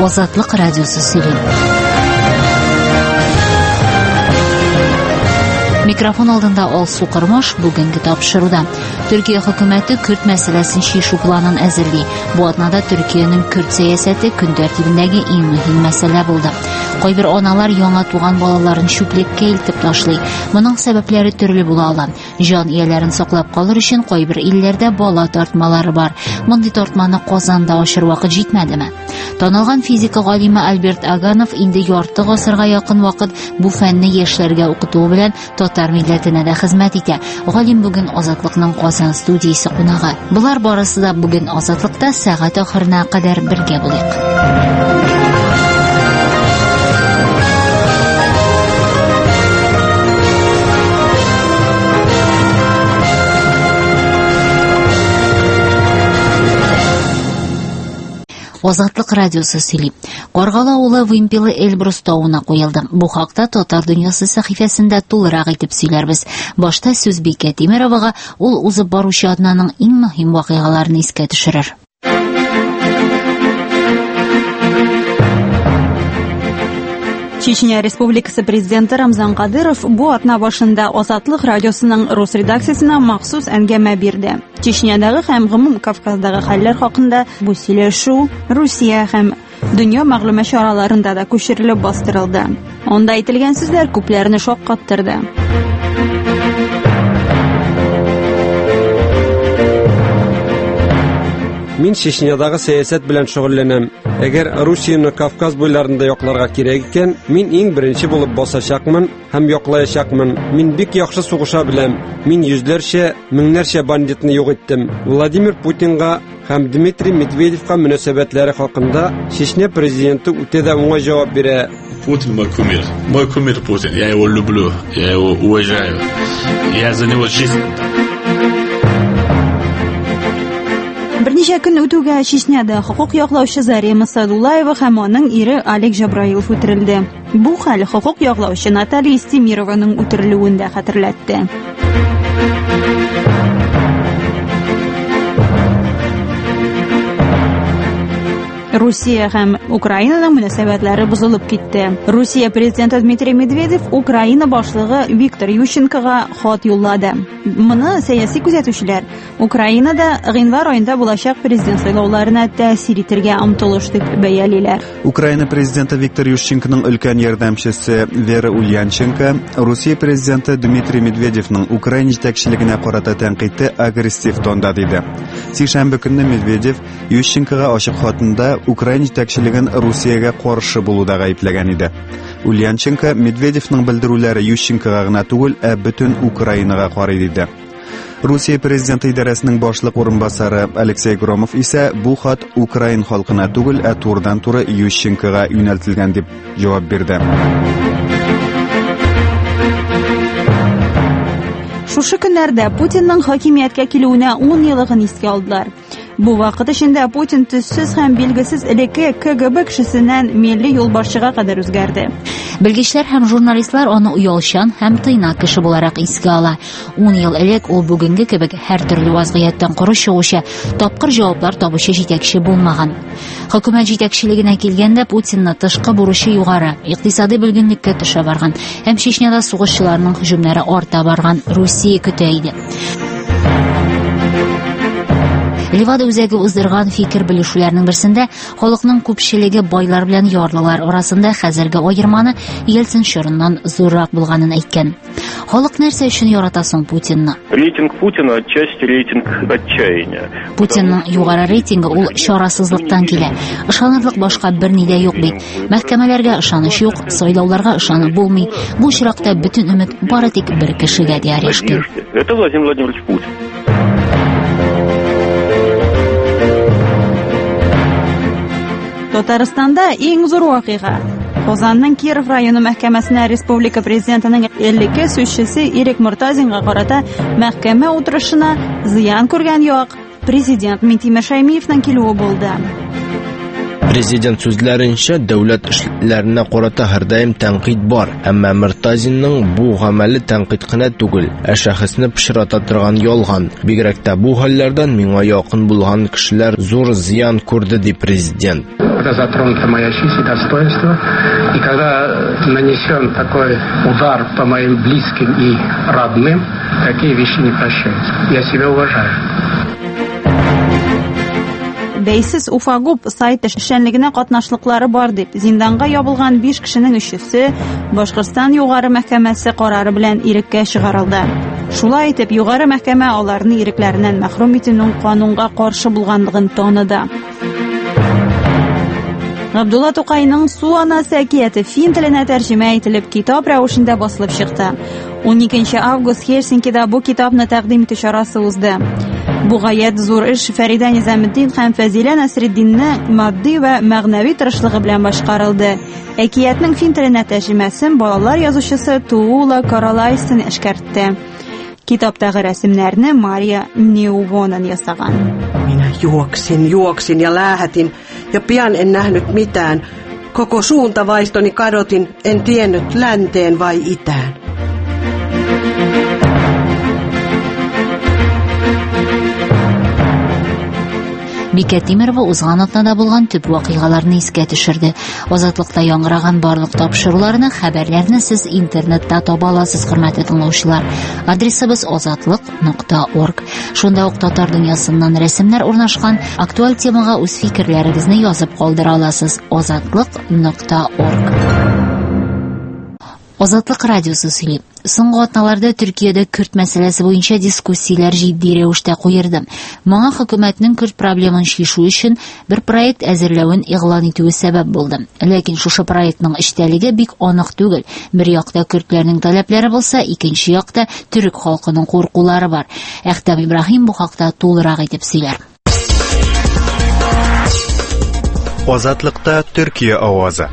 Ozodlik radiosi Silin. Mikrofon oldunda Olsu Qurmosh bugungi topshiruvda Türkiye hükümeti Kürt meselesini şişu planın əzirliyi. Bu adnada Türkiye'nin Kürt siyaseti gün tertibindeki en mühim mesele buldu. Qoy bir onalar yana tuğan balaların şüplikке iltip taşlay. Bunun sebepleri türlü bula alan. Jan iyelerin soqlap qalır için qoy bir illerde bala tartmaları var. Bunday tartmani Qozonda aşır vaqt jitmedimi? Tanılgan fizika galimi Albert Aganov indi yartı asırga yakın vaqt bu fenni yeşlerge okutuğu bilen Tatar milletine de hizmet ite. Galim bugün Azatlıqның Qozon studiyasi qonağı. Bular barısı da bugün Azatlıqda saat ahırına kadar birge bulayıq. Ozodlik radiosi Silip. Qorg'ala ауылы Вимпелі Эльбрус тауына qo'yildi. Bu haqda Tatar Dunyosi sahifasida to'liq aytib сөйләрбез. Boshda so'z Beka Temirovaga ул o'zi boruvchi adnaning eng muhim voqealarini esga tushirar. Чечня Республикасы президенты Рамзан Кадыров bu атна башында Озодлык радиосының рус редакциясына махсус әңгәмә бирде. Чечнядагы һәм гомум Кавказдагы хәлләр хакында бу сөйләшү Русия һәм дөнья мәгълүмат чараларында да күчерелеп бастырылды. Онда әйтелгән сүзләр күпләрне шаккаттырды. Min Чечнядагы сәясәт белән шөгыльләнәм. Әгәр Русияны Кавказ буйларында якларга кирәк икән, мин иң беренче булып басачакмын һәм яклаячакмын. Мин бик яхшы сугыша беләм. Мин йөзләрчә, меңнәрчә бандитны юк иттем. Владимир Путинга һәм Дмитрий Медведевка мөнәсәбәтләре хакында Чечня президенты үтә дә уңай җавап бирә. Путин мой кумир. Мой кумир Путин. Я его люблю. Я его уважаю. Я за него жизнь. Берничә көн үтүгә Чечняда хукук яклаучы Зарема Садулаева һәм аның ире Олег Жабраилов үтерелде. Бу хәл хукук яклаучы Наталья Истемированың үтерелүен дә хәтерләтте. Русия һәм Украинаның мөнәсәбәтләре бозылып китте. Русия президенты Дмитрий Медведев Украина башлыгы Виктор Ющенкога хат юллады. Моны сәяси күзәтүчеләр Украинада гыйнвар аенда булачак президент сайлауларына тәэсир итәргә омтылыш дип бәялиләр. Украина президенты Виктор Ющенконың өлкән ярдәмчесе Вера Ульянченко Русия президенты Дмитрий Медведевның Украина җитәкчелегенә карата тәнкыйтьте агрессив тонда диде. Сишәмбе көнне Медведев Ющенкога ачык хатында Украина җитәкчелеген Русиягә каршы булуда гаепләгән иде. Ульянченко Медведевның белдерүләре Ющенкога гына түгел, бөтен Украинага карый диде. Русия президенты идарәсенең башлык урынбасары Алексей Громов исә бу хат Украин халкына түгел, турыдан-туры Ющенкога юнәлтелгән дип җавап бирде. Шушы көннәрдә Путинның хакимияткә килүенә 10 еллыгын искә алдылар. Бу вакыт эчендә Путин төссез һәм билгесез элекке КГБ кешесеннән милли юлбашчыга кадәр үзгәрде. Белгечләр һәм журналистлар аны уялчан һәм тыйнак кеше буларак искә ала. 10 ел элек ул бүгенге кебек һәртөрле вазгыяттан коры чыгучы, тапкыр җаваплар табучы җитәкче булмаган. Хөкүмәт җитәкчелегенә килгәндә Путинны тышкы бурычы югары, икътисади бөлгенлеккә төшә барган һәм Чечняда сугышчыларның һөҗүмнәре арта барган Русия көтә иде. Ливада үзәге уздырган фикер белешүләрнең берсендә халыкның күпчелеге байлар белән ярлылар арасында хәзерге аерманы Ельцин чорыннан зуррак булганын әйткән. Халык нәрсә өчен ярата соң Путинны? Рейтинг Путина отчасти рейтинг отчаяния. Путинның югары рейтингы ул чарасызлыктан килә. Ышанырлык башка берни дә юк бит. Мәхкәмәләргә ышаныч юк, сайлауларга ышанып булмый. Бу чиракта бөтен өмет бары тик бер кешегә диярәшкән. Это Владимир Владимирович Путин. Татарстанда иң зур вакыйга. Казанның Киров районы мәхкәмәсенә республика президентының 52 сүзчесе Ирек Муртазинга карата мәхкәмә утырышына зыян күргән як президент Минтимер Шәймиевнең килүе булды. Президент сүзләренчә, дәүләт хәрәкәтләренә карата һәрдаим тәнкыйть бар, әмма Мортазинның бу гамәле тәнкыйть кына түгел, ә шәхесне пычрата торган ялган. Бигрәк тә бу хәлләрдән миңа якын булган кешеләр зур зыян күрде, ди президент. Это затронута моя честь и достоинство, и когда нанесен такой удар по моим близким и родным, такие вещи не прощаются. Я себя уважаю. Бәйсез Уфагуб сайты эшчәнлегенә катнашлыклары бар дип, зинданга ябылган 5 кешенең 3-се Башкортстан югары мәхкәмәсе карары белән иреккә чыгарылды. Шулай итеп, югары мәхкәмә аларны ирекләреннән мәхрүм итүнең канунга каршы булганлыгын таныды. Габдулла Тукайның «Су анасы» әкияте фин теленә тәрҗемә ителеп, китап рәвешендә басылып чыкты. 12 август Хельсинкида бу китапны тәкъдим итү чарасы узды. Бу гаять зур эш Фәридә Низаметдин һәм Фәзилә Насретдинның матди ва мәгънәви тырышлыгы белән башкарылды. Әкиятның фин теленә тәрҗемәсен балалар язучысы Туула Каралайсын эшкәртте. Китаптагы рәсемнәрне Мария Неувонен ясаган. Minä juoksin ja läähätin ja pian en nähnyt mitään. Koko suuntavaistoni kadotin, en tiennyt länteen vai itään. Бикә Тимерова узган атнада булган төп вакыйгаларны искә төшерде. Азатлыкта яңгыраган барлык тапшыруларны, хәбәрләрне сез интернетта таба аласыз, хөрмәтле тыңлаучылар. Адресыбыз azatlык.org. Шунда ук татар дөньясыннан рәсемнәр урнашкан актуаль темага үз фикерләрегезне язып калдыра аласыз. azatlык.org. Азатлык радиосы сөйли. Соңгы атналарда Төркиядә Көрд мәсьәләсе буенча дискуссияләр җитди рәвештә куерды. Моңа хөкүмәтнең Көрд проблемын чишү өчен бер проект әзерләвен игълан итүе сәбәп булды. Ләкин шушы проектның эчтәлеге бик анык түгел. Бер якта көрдләрнең таләпләре булса, икенче якта төрек халкының куркулары бар. Әхтәм Ибраһим бу хакта тулырак итеп сөйләр. Азатлыкта Төркия авазы.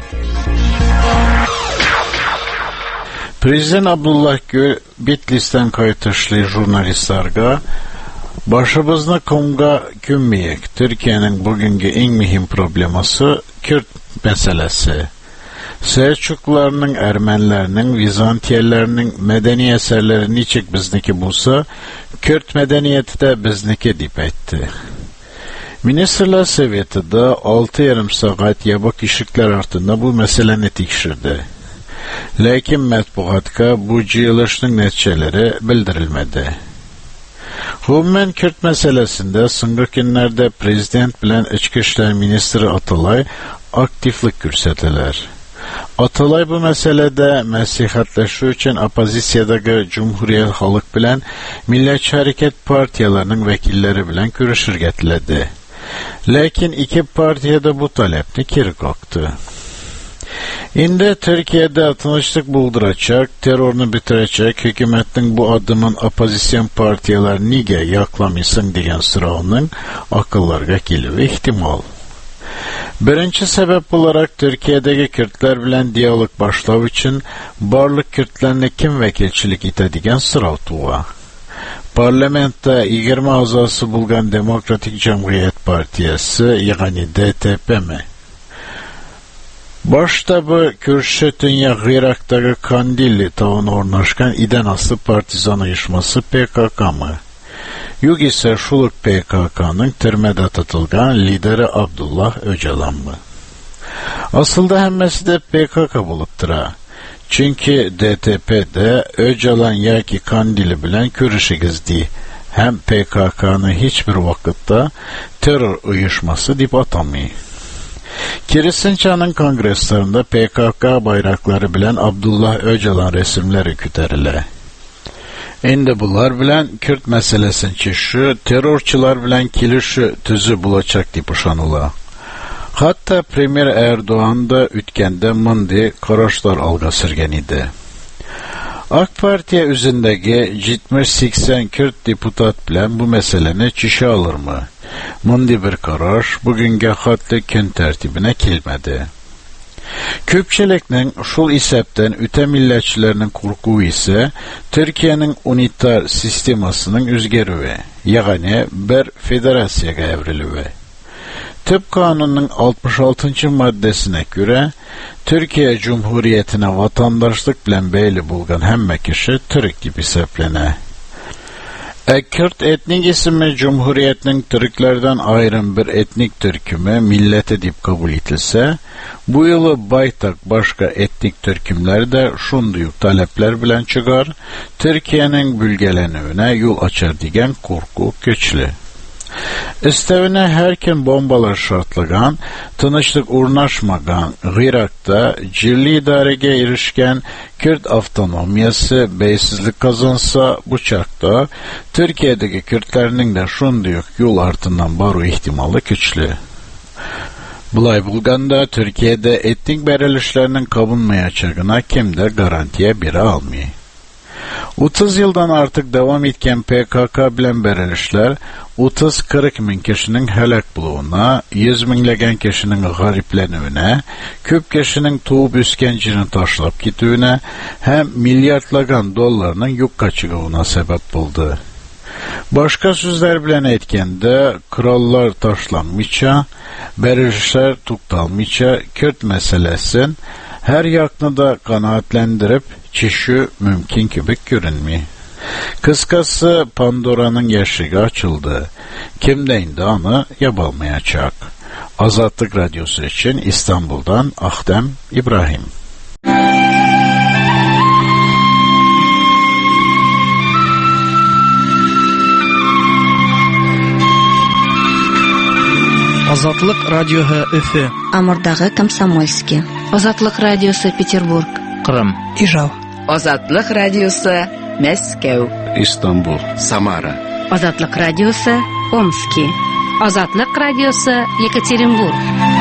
Президент Абдуллах Гül Битлистен кайтышлы журналистларга башыбызны комга күммәйек. Төркиянең бүгенге иң мөһим проблемасы Көрд мәсьәләсе. Сәлҗукларның, әрмәнләрнең, византияләрнең мәдәни әсәрләре ничек безнеке булса, Көрд мәдәнияте дә безнеке дип әйтте. Министрлар Советыда 6,5 сәгать ябык ишекләр артында бу мәсьәләне тикшерде. Ләкин матбугатка бу җыелышның нәтиҗәләре белдерелмәде. Гомумән Көрд мәсьәләсендә соңгы көннәрдә президент белән Ички эшләр министры Аталай активлык күрсәтәләр. Аталай бу мәсьәләдә мәслихәтләшү өчен оппозициядәге Җумһурият халык белән Милләтче хәрәкәт партияләренең вәкилләре белән күрешергә теләде. Ләкин ике партия да бу таләпне кире какты. Инде Төркиядә тынычлык булдырачак, террорны бетерәчәк хөкүмәтнең бу адымын оппозицион партиялар нигә якламыйсың дигән сорауның акылларга килүе ихтимал. Беренче сәбәп буларак Төркиядәге көрдләр белән диалог башлау өчен барлык көрдләрне кем вәкилчелек итә дигән сорау туа. Парламентта 20 агзасы булган Демократик җәмгыять партиясе, ягъни ДТП-ме. Башта бу күрше төньяк Ирактагы Кандилли тауына урнашкан идән асты партизан оешмасы ПКК-мы. Югисе шул ук ПКК-ның төрмәдә тотылган лидеры Абдуллах Öcalanмы. Асылда һәммәсе дә ПКК булып тора. Чөнки ДТП-дә Öcalan яки Кандилли белән күрешегез ди. Һәм ПКК-ны һичбер вакытта террор оешмасы дип атамый. Киресенчә аның конгрессларында ПКК байраклары белән Абдуллах Öcalan рәсемләре күтәрелә. Инде булар белән Көрд мәсьәләсен чишү, террорчылар белән килешү төзү булачак дип ышаныла. Хатта премьер Эрдоğan да үткәндә мондый карашлар алга сөргән иде. Ак партия үзендәге 70-80 Көрд депутат белән бу мәсьәләне чишә алырмы? Мондый бер караш бүгенгә хәтле көн тәртибенә килмәде. Көпчелекнең шул исәптән үтә милләтчеләрнең куркуы исә Төркиянең унитар системасының үзгәрүе, ягъни бер федерациягә әверелүе. Tıp Kanunu'nun 66. maddesine göre Türkiye Cumhuriyeti'ne vatandaşlık bilen beyli bulgan hemme kişi Türk gibi seplene. Kürt etnik ismi Cumhuriyetinin Türklerden ayrım bir etnik türkümü millet edip kabul etilse, bu yılı baytak başka etnik türkümler de şunduyuk talepler bilen çıkar, Türkiye'nin bölgelenivine yol açar diyen korku güçlü. İstevine herken bombalar şartlagan, tınışlık urnaşmagan, Irak'ta cirli idarege erişken Kürt avtonomiyası beysizlik kazansa bu çakta, Türkiye'deki Kürtlerinin de şunduyuk yol artından baru ihtimali güçlü. Bulay bulganda Türkiye'de etnik berilişlerinin kabulmayacağına kim de garantiye biri almıyor. 30 yıldan artık devam etken PKK bilen berilişler 30-40 min kişinin helak buluğuna, 100 minlegen kişinin gariplenüğüne, köp kişinin tuğup üskencinin taşlap gitüğüne, hem milyardlagan dollarının yük kaçığına sebep buldu. Başka sözler bilen etkende krallar taşlanmışça, berilişler tuktalmışça Kürt meselesin her yakını da kanaatlendirip çişi mümkün gibi görünmüyor. Kıskası Pandora'nın yaşığı açıldı. Kimden de anı yabalmayacak. Azatlık Radyosu için İstanbul'dan Ahdem İbrahim. Азатлык радиоһы Өфө. Амурдагы Комсомольский. Азатлык радиосы Петербург. Кырым. Ижау. Азатлык радиосы Мәскәү. Истанбул. Самара. Азатлык радиосы Омский. Азатлык радиосы Екатеринбург.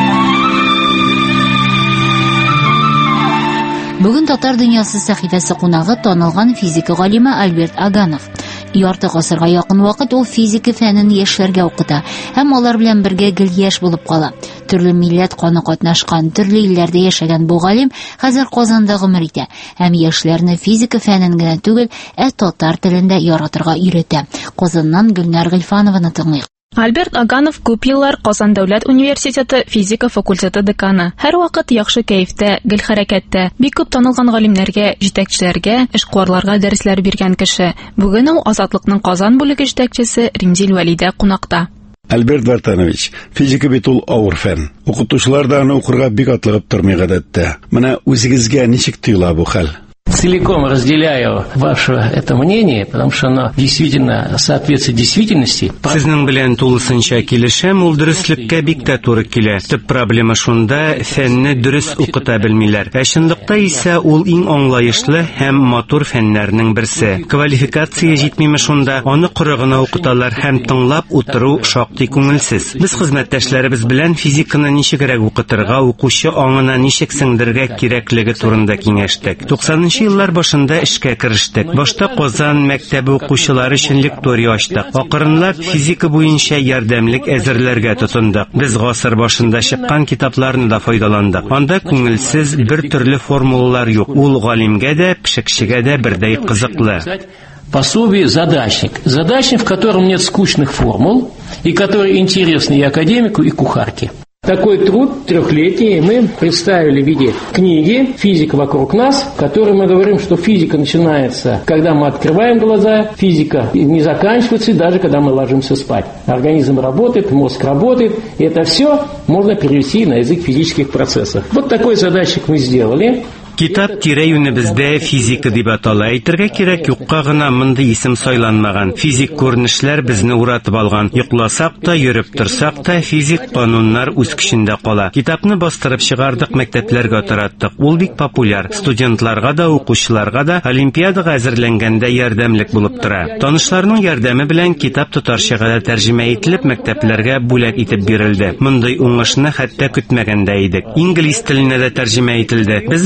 Бүген Татар дөньясы сәхифәсе кунагы танылган физика галиме Альберт Аганов. Ярты гасырга якын вакыт ул физика фәнен яшьләргә укыта һәм алар белән бергә гел яшь булып кала. Төрле милләт каны катнашкан, төрле илләрдә яшәгән бу галим хәзер Казанда гомер итә һәм яшьләрне физика фәнен генә түгел, татар телендә яратырга өйрәтә. Казаннан Гөлнар Гыйльфанованы тыңлыйк. Альберт Аганов күп еллар Казан дәүләт университеты физика факультеты деканы. Һәр вакыт яхшы кәефтә, гел хәрәкәттә, бик күп танылган галимнәргә, җитәкчеләргә, эшкуарларга дәресләр биргән кеше. Бүген ул Азатлыкның Казан бүлеге җитәкчесе Римзил Вәлидә кунакта. Альберт Вартанович, физика бит ул авыр фән. Укытучылар да аны укырга бик атлыгып тормый гадәттә. Менә үзегезгә ничек тоела бу хәл? Целиком разделяю ваше это мнение, потому что оно действительно соответствует действительности. Сезнең белән тулысынча килешәм, ул дөреслеккә бик тә туры килә. Төп проблема шунда, фәнне дөрес укыта белмиләр. Чынлыкта исә ул иң аңлаешлы һәм матур фәннәрнең берсе. Квалификация җитмиме шунда, аны корыгына укыталар һәм тыңлап утыру шактый күңелсез. Без хезмәттәшләребез белән физиканы ничегрәк укытырга, укучы аңына ничек сеңдергә кирәклеге турында киңәштек. 90 еллар башында эшкә керештек. Башта Казан мәктәбе укучылары өчен лектория ачтык. Акрынлап физика буенча ярдәмлек әзерләргә тотындык. Без гасыр башында чыккан китапларны да файдаландык. Анда күңелсез бер төрле формулалар юк. Ул галимгә дә, пешекчегә дә бердәй кызыклы. Пособие «Задачник». Задачник, в котором нет скучных формул и который интересный и академику, и кухарке. Такой труд трехлетний мы представили в виде книги «Физика вокруг нас», в которой мы говорим, что физика начинается, когда мы открываем глаза, физика не заканчивается, даже когда мы ложимся спать. Организм работает, мозг работает, и это все можно перевести на язык физических процессов. Вот такой задачник мы сделали. Китап тирә-юнебездә физика дип атала. Әйтергә кирәк, юкка гына мондый исем сайланмаган. Физик күренешләр безне уратып алган. Йокласак та, йөреп торсак та, физик кануннар үз көчендә кала. Китапны бастырып чыгардык, мәктәпләргә тараттык. Ул бик популяр. Студентларга да, укучыларга да олимпиадага әзерләнгәндә ярдәмлек булып тора. Танышларның ярдәме белән китап тутарчага да тәрҗемә ителеп, мәктәпләргә бүләк итеп бирелде. Мондый уңышны хәтта көтмәгәндә идек. Инглиз теленә дә тәрҗемә ителде. Без бу эш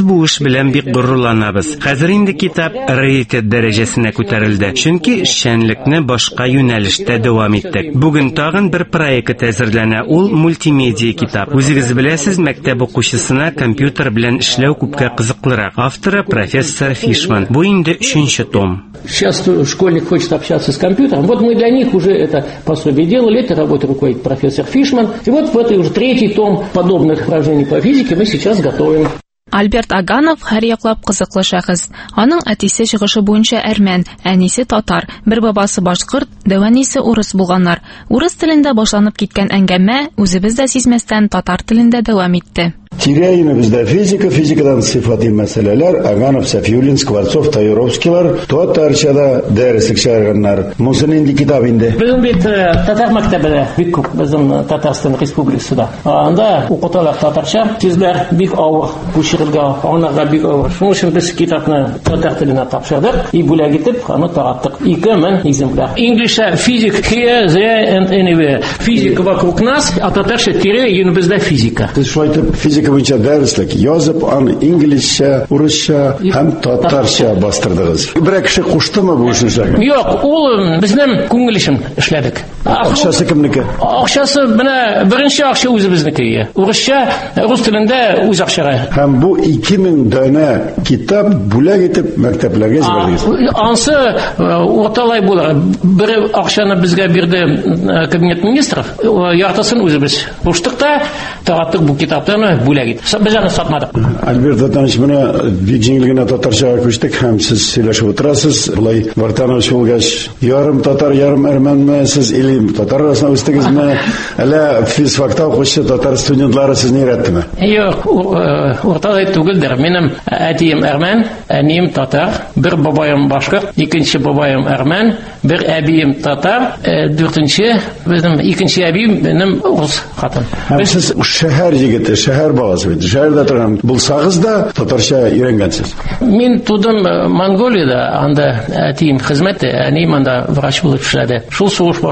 белән бик горурланабыз. Хәзер инде китап раритет дәрәҗәсенә күтәрелде. Чөнки эшчәнлекне башка юнәлештә дәвам иттек. Бүген тагын бер проект әзерләнә. Ул мультимедия китап. Үзегез беләсез, мәктәп укучысына компьютер белән эшләү күпкә кызыклырак. Авторы профессор Фишман. Бу инде 3-нче том. Сейчас школьник хочет общаться с компьютером. Вот мы для них уже это пособие делали, этой работой руководит профессор Фишман. И вот в этой уже 3-й том подобных упражнений по физике мы сейчас готовим. Альберт Аганов һәр яклап кызыклы шәхес. Аның әтисе чыгышы буенча әрмән, әнисе татар, бер бабасы башкорт, дәвәнисе урыс булганнар. Урыс телендә башланып киткән әңгәмә үзебез дә сизмәстән татар телендә дәвам итте. Тирәйме бездә физикадан сыйфати мәсьәләләр, Аганов, Сафиуллин, Скворцов, Таюровскийлар, татарчада дәреслек чыгарганнар. Мосын инде китап инде. Безнең бит татар мәктәбендә бик күп безнең Татарстан Республикасында. Анда укыталар татарча, сүзләр бик авыр, күчерелгә, аңларга бик авыр. Шуның өчен без китапны татар теленә тапшырдык и бүләк итеп аны тараттык. 2000 экземпляр. English physics here, there and anywhere. Физика вокруг нас, а татарча тире юныбызда физика. Физика буенча дәреслек язып, аны инглизчә, урысча һәм татарча бастырдыгыз. Бер кеше куштымы бу эшне? Юк, ул безнең күңел өчен эшләдек. Акчасы кемнеке? Акчасы менә беренче акча үзебезнеке. Урысча, рус телендә үз акчага. Һәм бу 2000 дана китап бүләк итеп мәктәпләргә җибәрдегез. Ансы орталай булыр. Бер акчаны безгә бирде кабинет министров, яртысын үзебез куштыкта, тараттык бу китаптаны бүләк итеп. Без аны сатмадык. Альберт Ватанович, менә бик җиңел генә татарчага күчтек һәм сез сөйләшеп утырасыз. Булай Ватанович булгач, ярым татар, ярым әрмәнме, сез или татар арасында үстегезме? Әллә физфакта укучы татар студентлары сезне өйрәттеме? Юк, орталай түгелдер. Минем әтием әрмән, әнием татар, бер бабаем башкорт, икенче бабаем әрмән, бер әбием татар, дүртенче безнең икенче әбием минем урыс хатын. Сез шәһәр егете, шәһәр баласы бит. Шәһәрдә торган булсагыз да татарча өйрәнгәнсез. Мин тудым Монголиядә, анда әтием хезмәте, әнием анда врач булып эшләде. Шул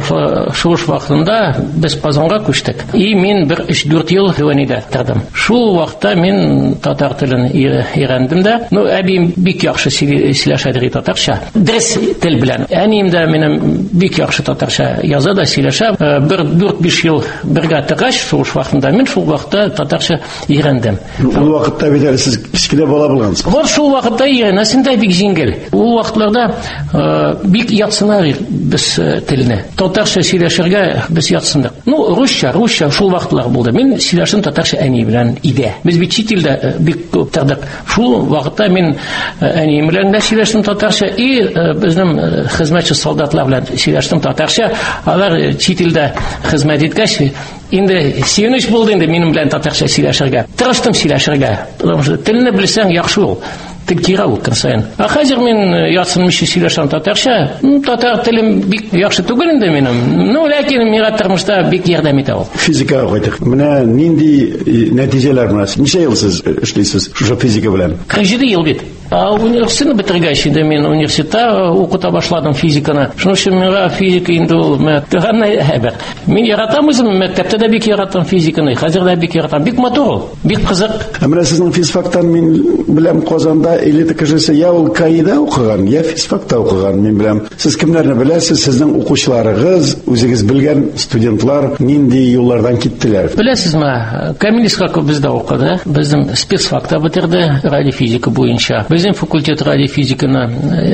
сугыш вакытында без Казанга күчтек. И мин бер 3-4 ел Дәвәнидә тордым. Шул вакытта мин татар телен өйрәндем дә. Ну, әбием бик яхшы сөйләшә татарча. Дөрес тел белән. Әнием дә минем бик яхшы татарча яза да сөйләшә. Бер 4-5 ел бергә торгач, сугыш вакытында мин шул вакытта татарча өйрәндем. Ул вакытта бит сез кичкенә бала булгансыз. Вот шул вакытта өйрәнәсендә бик җиңел. Ул вакытларда бик ятсынар без телне. Татарча сөйләшергә без ятсындык. Ну, русча шул вакытлар булды. Мин сөйләшәм татарча әни белән иде. Без бит чит илдә бик күп тордык. Шул вакытта мин әни белән дә сөйләшәм татарча и безнең хезмәтче солдатлар белән сөйләшәм татарча. Алар чит илдә хезмәт иткәч, инде сөенеч булды инде минем белән татарча сөйләшергә. Тырыштым сөйләшергә. Потому что телне белсәң яхшы ул. Тел кира ул кырсаен. Хәзер мин ятсынмыйча сөйләшәм татарча. Татар телем бик яхшы түгел инде минем. Ну, ләкин миңа тормышта бик ярдәм итә ул. Физика кайтык. Менә нинди нәтиҗәләр менә? Ничә ел сез эшлисез шушы физика белән? 47 ел бит. Университетны бетергәч инде мин университетта укыта башладым физиканы. Шуның өчен миңа физика инде ул мәктәбне әбер. Мин яратам үзем, мәктәптә дә бик яратам физиканы. Хәзер дә бик яратам. Бик матур ул. Бик кызык. Менә сезнең физфактан мин беләм Казанда элита кешесе я ул КАИда укыган, я физфакта укыган. Мин беләм. Сез кемнәрне беләсез? Сезнең укучыларыгыз, үзегез белгән студентлар нинди юллардан киттеләр? Беләсезме? Камил Исхаков бездә укыды. Безнең спецфакта битерде радиофизика буенча. Безнең факультет радиофизиканы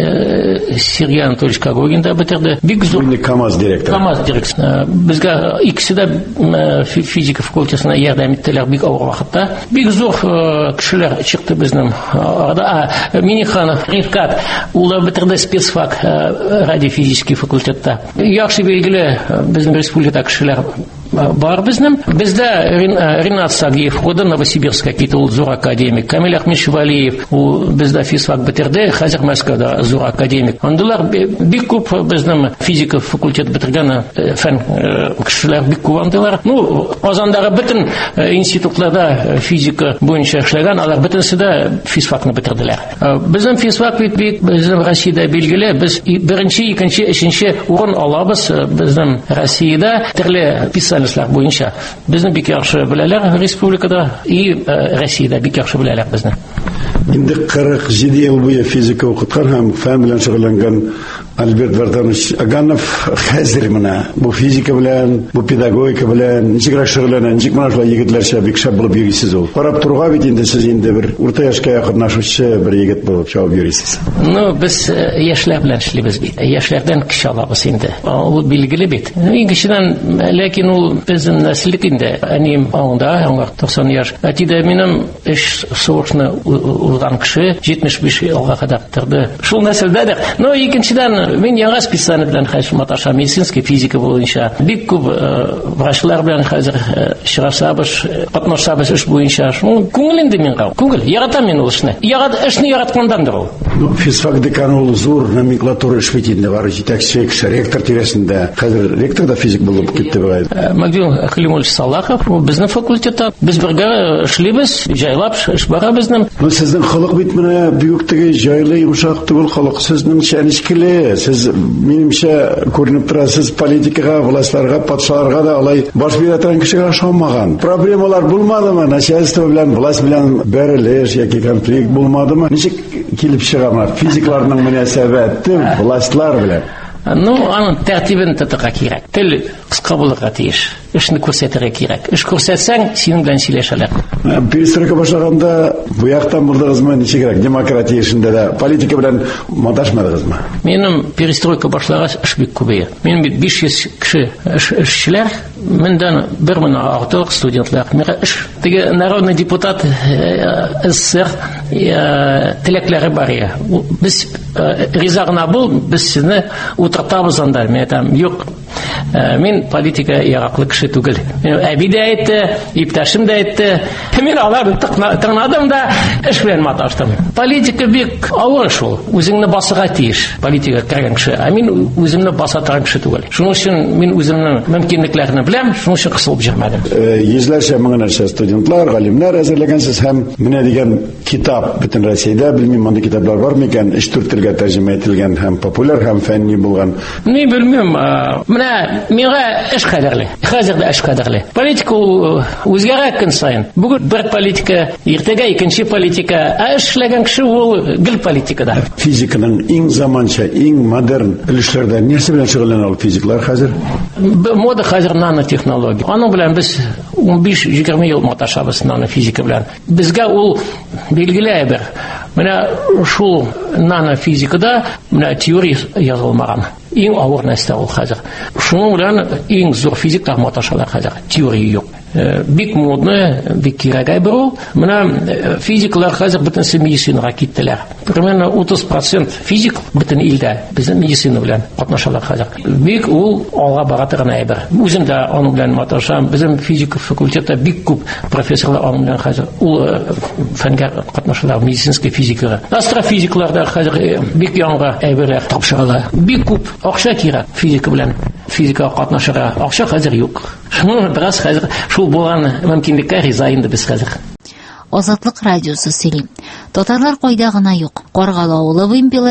Сергей Анатольевич Кагогин да битерде. Бик зур КамАЗ директоры. КамАЗ директоры. Безгә икесе дә физика факультетына ярдәм иттеләр бик авыр вакытта. Бик зур кешеләр чыкты безнең арада. Миниханов Рифкат ул да битерде спецфак радиофизический факультетта. Яхшы белгиле безнең республикада кешеләр бар безнең. Бездә Ринат Сагиев, Хода Новосибирская китул зур академик. Камил Ахмедович Валиев, ул бездә физфак битерде, хәзер Мәскәүдә зур академик. Андылар бик күп безнең физика факультет битергән фән кешеләр бик күп андылар. Ну, Казандагы бөтен институтларда физика буенча эшләгән, алар бөтенсе дә физфакны битерделәр. Безнең физфак бит безнең Россиядә билгеле, без беренче, икенче, өченче урын алабыз безнең Россиядә төрле специалистлар буенча. Безне бик яхшы беләләр республикада и Россиядә бик яхшы беләләр безне. Инде 47 ел буе физика укыткан һәм фән белән шөгыльләнгән Альберт Вартанович Аганов хәзер менә бу физика белән, бу педагогика белән ничегрәк шөгыльләнә, ничек менә шулай егетләрчә бик шәп булып йөрисез ул. Карап торуга бит инде сез инде бер урта яшькә якынлашучы бер егет булып чыгып йөрисез. Без яшьләр белән эшлибез бит. Яшьләрдән кече алабыз инде. Ул билгеле бит. Ингешеннән, ләкин ул безнең нәселлек инде. Әнием аңда, аңа 90 яшь. Әтидә минем эш сугышны узган кеше 75 елга кадәр торды. Шул нәселдә. Но икенчедән мен яңа специалист белән хәзер маташа, медицинский физика буенча. Бик күп врачлар белән хәзер чыгышабыз, катнашабыз эш буенча. Шул күңел инде миңа. Күңел. Яратам мин ул эшне. Эшне яраткандандыр ул. Физфак деканы ул зур номенклатура эш бит инде бар. Җитәкче кеше, ректор тирәсендә. Хәзер ректор да физик булып китте бит. Мәгълүм Халимович Салахов, безнең факультетта без бергә эшлибез, җайлап эш бара безнең. Сезнең халык бит менә бик теге җайлы, йомшак түгел халык. Сезнең чәнечкеле, сез минемчә күренеп тора, сез политикага, властьларга, патшаларга да алай баш бирә торган кешегә ошамаган. Проблемалар булмадымы? Начальство белән, власть белән бәрелеш яки конфликт булмадымы? Ничек килеп чыгамар? Физикларның мөнәсәбәте властьлар белән. Аның тәртибен тотарга кирәк. Тел кыска булырга тиеш. Эшне күрсәтергә кирәк. Эш күрсәтсәң, синең белән сөйләшәләр. Перестройка башлаганда бу яктан булдыгызмы, ничегрәк? Демократия эшендә дә политика белән маташмадыгызмы? Минем перестройка башлагач эш бик күбәя. Минем бит 500 кеше эшчеләр, мендан 1000 артык студентлар. Миңа эш. Теге народный депутат СССР теләкләре бар я. Без ризагына бул, без сезне утыртабыз анда. Мен әйтәм, юк. Мин политика яраклы кеше түгел. Әби дә әйтте, иптәшем дә әйтте. Мин аларны тыңладым да эш белән маташтым. Политика бик авыр шул. Үзеңне басырга тиеш. Политика кергән кеше. Мин үземне баса торган кеше түгел. Шуның өчен мин үземнең мөмкинлекләрне беләм, шуның өчен кысылып җирмәдем. Йөзләрчә, меңнәрчә студентлар, галимнәр әзерләгәнсез һәм менә дигән китап бөтен Россиядә, белмим, монда китаплар бар микән, 3-4 телгә тәрҗемә ителгән һәм популяр һәм фәнни булган. Мин белмим, менә миңа эш кадерле. Хәзер дә эш кадерле. Политика үзгәрә көн сайын. Бүген бер политика, иртәгә икенче политика, эшләгән кеше ул гел политикада. Физиканың иң заманча, иң модерн өлешләрдә нәрсә белән шөгыльләнә ул физиклар хәзер? Мода хәзер нанотехнология. Аның белән без 15-20 ел маташабыз нанофизика белән. Безгә ул билгеле бер. Менә шул нанофизикада менә теория язылмаган. Иң авыр нәрсә ул хәзер. Шуның белән иң зур физиклар маташалар хәзер. Теория юк. Бик модны, бик кирәк бер. Менә физиклар хәзер бөтенсе медицинага киттеләр. Примерно 30% физик бөтен илдә безнең медицина белән катнашалар хәзер. Бик ул алга бара торган әйбер. Үзем дә аның белән маташам. Безнең физика факультетта бик күп профессорлар аның белән хәзер ул фәнгә катнашалар, медицинский физика. Астрофизиклар да хәзер бик яңа әйберләр тапшыралар. Бик күп акча кирәк физика белән. Физика катнашырга акча хәзер юк. Шуның бераз хәзер шул булган мөмкинлеккә риза инде без хәзер. Азатлык радиосы сөйли. Татарлар кайда гына юк. Каргалы авылы вымпелы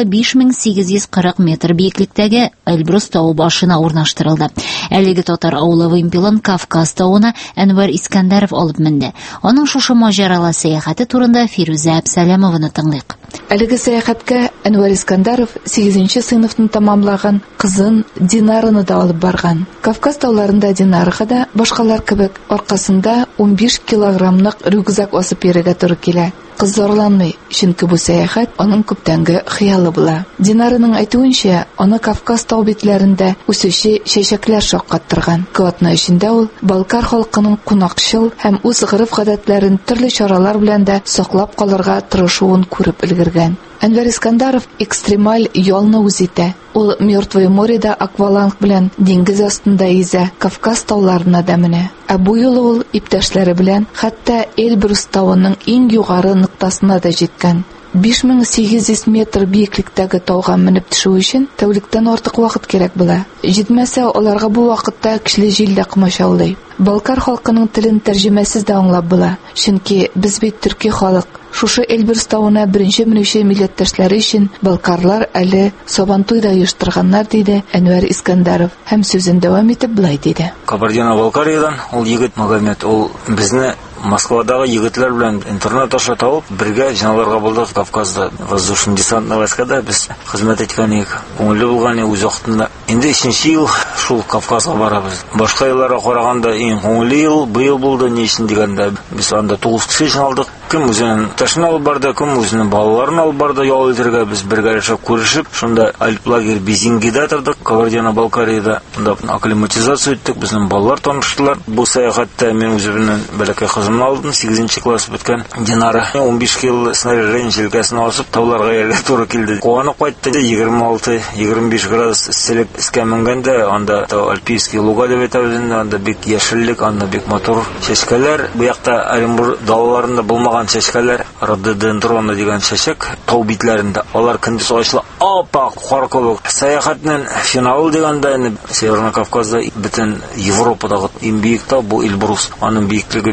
5840 метр биеклектәге Эльбрус тау башына урнаштырылды. Әлеге татар авылы вымпелын Кавказ тауына Әнвәр Искәндәров алып менде. Аның шушы маҗаралы сәяхәте турында Фируза Әбсәләмованы тыңлыйк. Әлеге сәяхәткә Әнвәр Искәндәров 8-нче сыйныфны тәмамлаган кызын Динарыны да алып барган. Кавказ тауларында Динарыга да башкалар кебек аркасында 15 килограммлык рюкзак асып йөрергә туры килә. Кыз зарланмый, чөнки бу сәяхәт аның күптәнге хыялы була. Динарының әйтүенчә, аны Кавказ тау битләрендә үсүче чәчәкләр шаккаттырган. Кватна эчендә ул балкар халкының кунакчыл һәм үз гырыф-гадәтләрен төрле чаралар белән дә саклап калырга тырышуын күреп өлгергән. Әнвәр Искәндәров экстремаль ялны үз итә. Ул Мертвое морьда акваланг белән диңгез астында йөзә, Кавказ тауларына да менә. Бу юлы ул иптәшләре белән хәтта Эльбрус тауының иң югары ноктасына да җиткән. 5800 метр биеклектәге тауга менеп төшү өчен тәүлектән артык вакыт кирәк була. Җитмәсә, аларга бу вакытта көчле җил дә кымшаулый. Балкар халкының телен тәрҗемәсез дә аңлап була. Чөнки без бит төрки халык. Шушы Эльбрус тауына беренче менүче милләттәшләре өчен балкарлар әле Сабантуйда оештырганнар диде Әнвәр Искәндәров һәм сүзен дәвам итеп булай диде. Кабардино-Балкариядан ул егет Магомед, ул безне Москвадагы егетләр белән интернет аша табып, бергә җиналарга булдык Кавказда. Воздушно-десантный войскада без хезмәт иткән идек. Күңелле булган үз вакытында. Инде 3нче ел шул Кавказга барабыз. Башка елларга караганда иң күңелле ел быел булды. Ни өчен дигәндә, без анда 9 кеше җыналдык. Кем үзенең ташын алып барды, кем үзенең балаларын алып барды, ял итәргә без бергә күрешеп, шунда альплагер Безингида тордык, Кабардино-Балкарияда. Анда акклиматизация иттек, безнең балалар таныштылар. Бу сәяхәттә мен үземнең бәләкәй кызымны алдым, 8нче класс беткән Динара. 15 ел снаряжение җилкәсен асып, тауларга ярга туры килде. Куанып кайтты. 26-25 градус селек искә менгәндә, анда альпийский луга дип әйтәбез, анда бик яшеллек, анда бик матур чәчкәләр. Бу якта Оренбург далаларында булмаган чәчкәләр, рододендрон дигән чәчәк, тау битләрендә. Алар көндез ачлы апак кар кебек. Сәяхәтнең финалы дигәндә, Северный Кавказда бөтен Европадагы иң биек тау бу Эльбрус. Аның биеклеге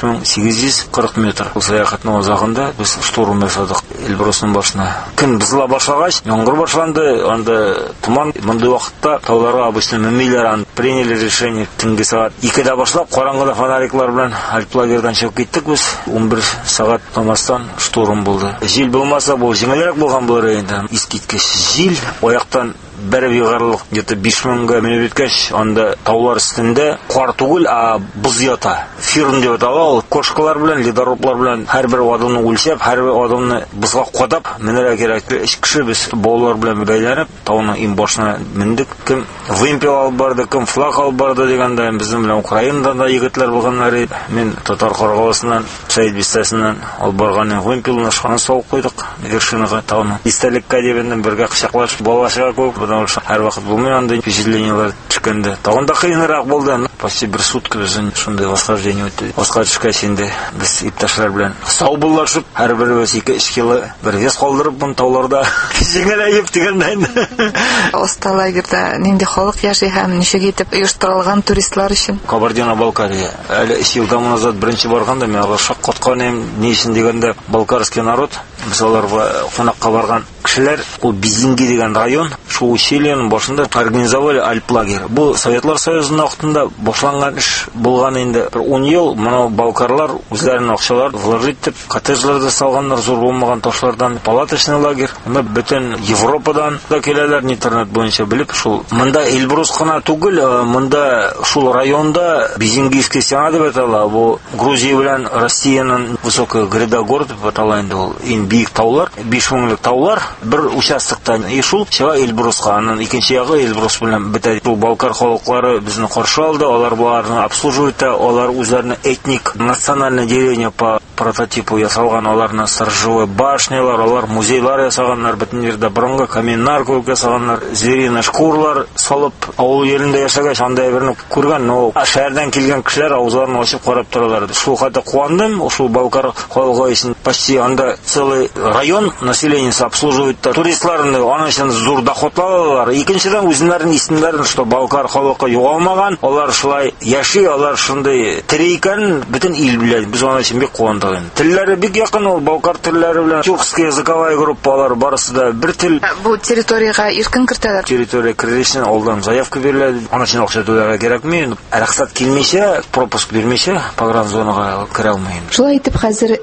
5840 метр. Бу сәяхәтнең узагында без штурм ясадык Эльбрусның башына. Көн бызыла башлагач, яңгыр башланды, анда туман. Мондый вакытта тауларга обычно мемиләр приняли решение төнге саат 2дә башлап, караңгыда фонариклар белән альплагердан чыгып киттек без. 11 сәгать томастан штурм булды. Җил булмаса, бу җиңелрәк булган булыр инде. Искиткеч җил, аяктан бәреп егарлык, где-то 5000-га менеп иткәч, анда таулар өстендә кар түгел, буз ята. Фирн дип атала, кошкалар белән, ледороблар белән һәрбер адымны үлчәп, һәрбер адымны бузга кадап, менәргә кирәк. 3 кеше без балалар белән бәйләнеп, тауның иң башына мендек. Кем вымпел алып барды, кем флаг алып барды дигәндә, безнең белән Украинадан да егетләр булганнар. Мен Татар Каргаласыннан, Шәһид бистәсеннән алып барган вымпелны шаны салып куйдык вершинага тауны. Истәлеккә дигәндән бергә кычаклашып балашыга куйып, потому что һәр вакыт булмый анда впечатлениялар төшкәндә. Тагында кыенрак булды. Почти бер сутка безнең шундый восхождение үтте. Аска төшкәч инде без иптәшләр белән сау булышып, һәрберебез 2-3 кило бер вес калдырып бу тауларда җиңеләеп дигәндән. Оста лагерьда нинди халык яши һәм ничек итеп оештырылган туристлар өчен? Кабардино-Балкария. Әле 3 елдан назад беренче барганда мен алар шак катканым. Ни өчен дигәндә, балкарский народ, без аларга кунакка барган кешеләр, ул Безинги дигән район, шул ущельеның башында организовали альплагер. Бу Советлар Союзының вакытында башланган эш булган инде. 10 ел моны балкарлар үзләренең акчалар вложить итеп, коттеджларда салганнар, зур булмаган ташлардан, палаточный лагерь. Аны бөтен Европадан да киләләр, интернет буенча белеп, шул монда Эльбрус кына түгел, монда шул районда Безингийский стена дип атала. Бу Грузия белән Россиянең высокая гряда город дип атала инде ул. Иң биек таулар, 5000-лек таулар. Бер участокта шул чыга Эльбруска, аның икенче ягы Эльбрус белән бетә. Бу балкар халыклары безне каршы алды, алар буларны обслуживать, алар үзләренең этник национальное деление по прототипу ясалган, аларны сторожевой башнялар, алар музейлар ясаганнар, бөтен җирдә борынгы каменнар күп ясаганнар, звериный шкурлар салып, авыл yerində яшагач анда берне күргән, но шәһәрдән килгән кешеләр авызларын ачып карап торалар. Шул хәтта куандым, шул балкар халыгы өчен почти анда целый район населениесе обслуживает туристларны, аның өчен зур доходлар. Икенчедән үзләренең исемнәрен, что балкар халкы югалмаган, алар шулай яши, алар шундый тере икән, бөтен ил белән. Без аның өчен бик куандык. Телләре бик якын, ул балкар телләре белән тюркская языковая группалар барысы да бер тел. Бу территорияга иркен кертәләр. Территория киришен алдан заявка бирелә. Аның өчен акча түләргә кирәкми. Рөхсәт килмичә, пропуск бирмичә, погранзонага керә алмыйм. Шулай итеп, хәзер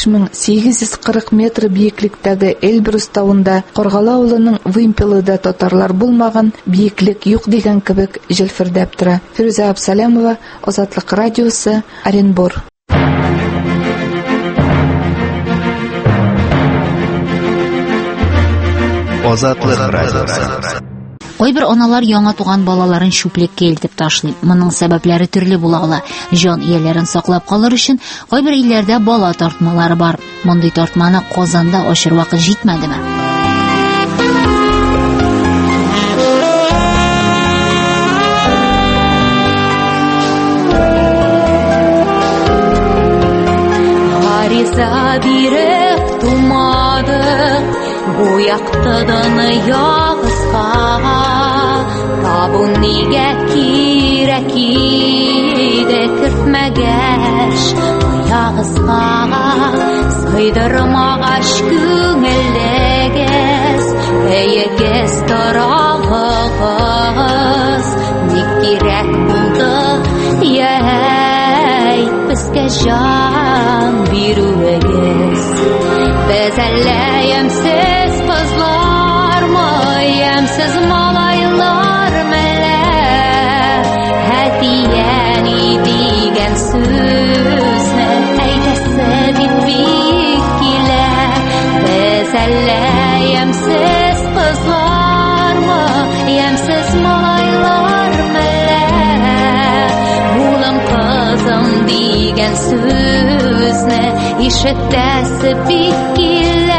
5840 метр биеклектәге Эльбрус тауында Каргала авылының вымпелыда татарлар булмаган, биеклек юк дигән кебек җилфердәп тора. Фируза Абсалямова, Азатлык радиосы, Оренбург. Азатлык радиосы. Кайбер аналар яңа туган балаларын шүплеккә илтеп ташлый. Моның сәбәпләре төрле була ала. Җан ияләрен саклап калыр өчен кайбер илләрдә бала тартмалары бар. Мондый тартманы Казанда ачыр вакыт җитмәдеме? Гариза биреп тумадык, бу яктыдан ягызга. Табун нигә кирәк иде кертмәгәч ягызга. Сыйдырмагач күңеллегез, әйегез торагыз. Ник кирәк булды, әйтте безгә җан бирүегез. Без әллә ямсыз кызлармы, ямсыз малайлар мәлә, хәтияни дигән сүзне әйтәсе дип бик килә. Без әллә ямсыз кызлармы, ямсыз малайлар мәлә, улым кызым дигән сүзне ишетәсе бик килә.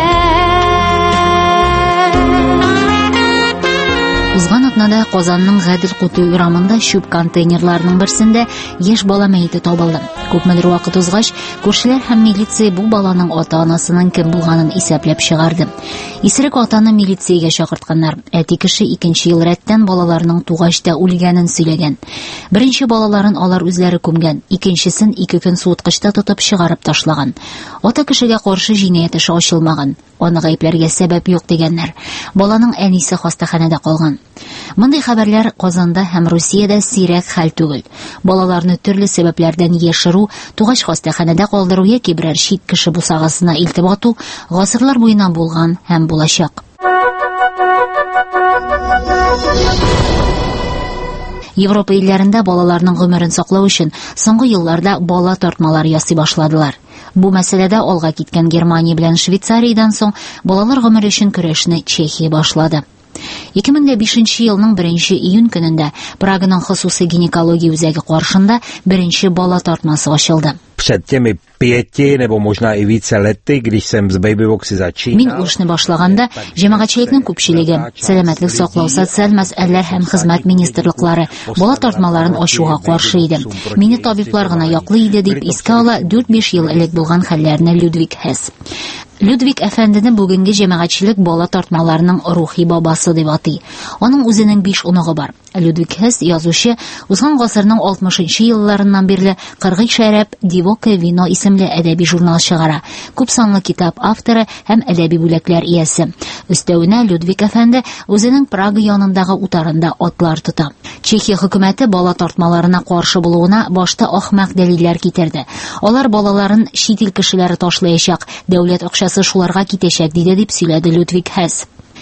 Узган атнада Казанның Гадел куты урамында шүп контейнерларының берсендә яшь бала мәете табылды. Күпмедер вакыт узгач, күршеләр һәм милиция бу баланың ата-анасының кем булганын исәпләп чыгарды. Исерек атаны милициягә чакыртканнар. Әти кеше 2нче ел рәттән балаларының тугачта үлгәнен сөйләгән. Беренче балаларын алар үзләре күмгән, икенчесен 2 көн суыткычта тотып чыгарып ташлаган. Ата кешегә каршы җинаять эше ачылмаган. Аны гаепләргә сәбәп юк дигәннәр. Баланың әнисе хастаханәдә калган. Мондый хәбәрләр Казанда һәм Русиядә сирәк хәл түгел. Балаларны төрле сәбәпләрдән яшерү, тугач хастаханәдә калдыру яки берәр чит кеше бусагасына илтеп ату гасырлар буена булган һәм булачак. Европа илләрендә балаларның гомерен саклау өчен соңгы елларда бала тартмалар ясый башладылар. Бу мәсьәләдә алга киткән Германия белән Швейцариядән соң балалар гомере өчен көрәшне Чехия башлады. 2005 елның 1 июнь көнендә Праганың хосусы гинекология үзәге каршында беренче бала тартмасы ачылды. Před těmi 5 nebo možná i více lety, když jsem z Babyboxy začínal. Мин ул эшне башлаганда җәмәгатьчелекнең күпчелеге, сәламәтлек саклау, социаль мәсьәләләр һәм хезмәт министрлыклары бала тартмаларын ачуга каршы иде. Мине табиблар гына яклый иде дип искә ала 4-5 ел элек булган хәлләрне Людвиг Хесс. Людвиг әфәндене бүгенге җәмәгатьчелек бала тартмаларының рухи бабасы дип атый. Аның үзенең 5 уныгы бар. Людвиг Хесс язучы, узган гасырның 60нчы елларыннан бирле 40 шәраб Дивока Вино исемле әдәби журнал чыгара. Күп санлы китап авторы һәм әдәби бүләкләр иясе. Өстәвенә Людвиг әфәнде үзенең Прага янындагы утарында атлар тота. Чехия хөкүмәте бала тартмаларына каршы булуына башта ахмак дәлилләр китерде. Алар балаларын чит ил кешеләре ташлаячак, дәүләт акчасы шуларга китәчәк диде дип сөйләде Людвиг Хесс.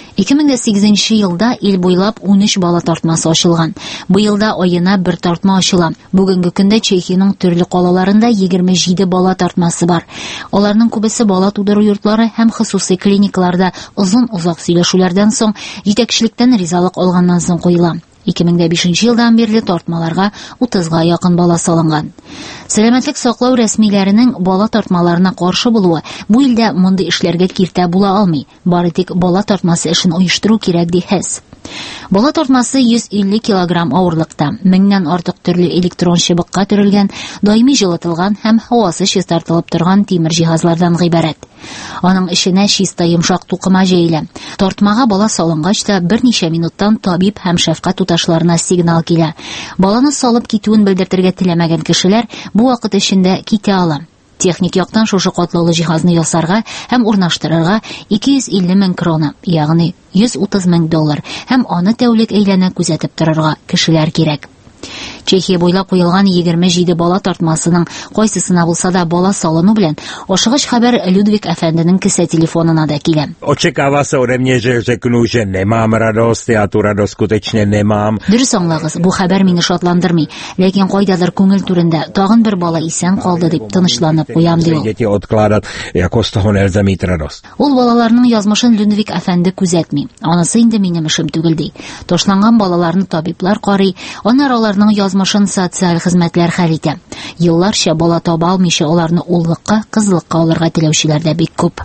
2008 елда ил буйлап 13 бала тартмасы ачылган. Бу елда аена 1 тартма ачыла. Бүгенге көндә Чехиянең төрле калаларында 27 бала тартмасы бар. Аларның күбесе бала тудыру йортлары һәм хосусый клиникаларда озак сөйләшүләрдән соң җитәкчелектән ризалык алганнан соң куела. 2005 елдан бирле тартмаларга 30га якын бала салынган. Сәламәтлек саклау рәсмиләренең бала тартмаларына каршы булуы бу илдә мондый эшләргә киртә була алмый. Бары тик бала тартмасы эшен оештыру кирәк ди Хесс. Бала тартмасы 150 килограмм авырлыкта, 1000нән артык төрле электрон чыбыкка төрелгән, даими җылытылган һәм һавасы чистартылып торган тимер җиһазлардан гыйбарәт. Аның эченә чиста йомшак тукыма җәелә. Тартмага бала салынгач та берничә минуттан табиб һәм шәфкать туташларына сигнал килә. Баланы салып китүен белдертергә теләмәгән кешеләр бу вакыт эчендә китә ала. Техник яктан шушы катлаулы җиһазны ясарга һәм урнаштырырга 250 мең крона, ягъни $130,000 һәм аны тәүлек әйләнә күзәтеп торырга кешеләр кирәк. Чехия буйлап куелган 27 бала тартмасының кайсысына булса да бала салыну белән ашыгыч хәбәр Людвиг әфәнденең кесә телефонына да килә. Očekává se ode mě, že řeknu, že nemám radost, já tu radost skutečně nemám. Дөрес аңлагыз, бу хәбәр мине шатландырмый, ләкин кайдадыр күңел түрендә тагын бер бала исән калды дип тынычланып куям ди ул. Děti odkládat, jako z toho nelze mít radost. Ул балаларның язмышын Людвиг әфәнде күзәтми. Анысы инде минем эшем түгел ди. Ташланган балаларны табиблар карый, аннары аларның язмышын социаль хезмәтләр хәл итә. Елларча бала таба алмыйча аларны уллыкка, кызлыкка алырга теләүчеләр дә бик күп.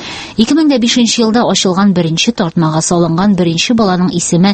2005 елда ачылган беренче тартмага салынган беренче баланың исеме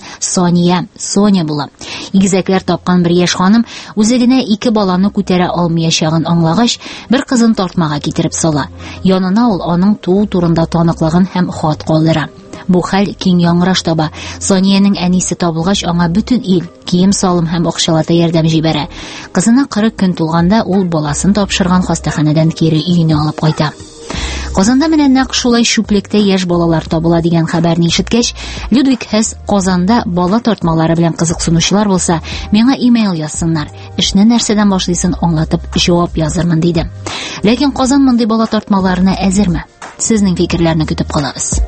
Соня була. Игезәкләр тапкан бер яшь ханым үзе генә 2 баланы күтәрә алмаячагын аңлагач, бер кызын тартмага китереп сала. Янына ул аның туу турында таныклыгын һәм хат калдыра. Бу хәл киң яңгыраш таба. Сониянең әнисе табылгач, аңа бүтән ил кием салым һәм акчалата ярдәм җибәрә. Кызына 40 көн тулганда ул баласын тапшырган хастаханәдән кире өенә алып кайта. Казанда менә нәкъ шулай шүплектә яшь балалар табыла дигән хәбәрне ишеткәч, Людвиг Хесс Казанда бала тартмалары белән кызыксынучылар булса, миңа имейл язсыннар. Эшне нәрсәдән башлыйсын аңлатып җавап язырмын диде. Ләкин Казан мондый бала тартмаларына әзерме? Сезнең фикерләрне көтеп калабыз.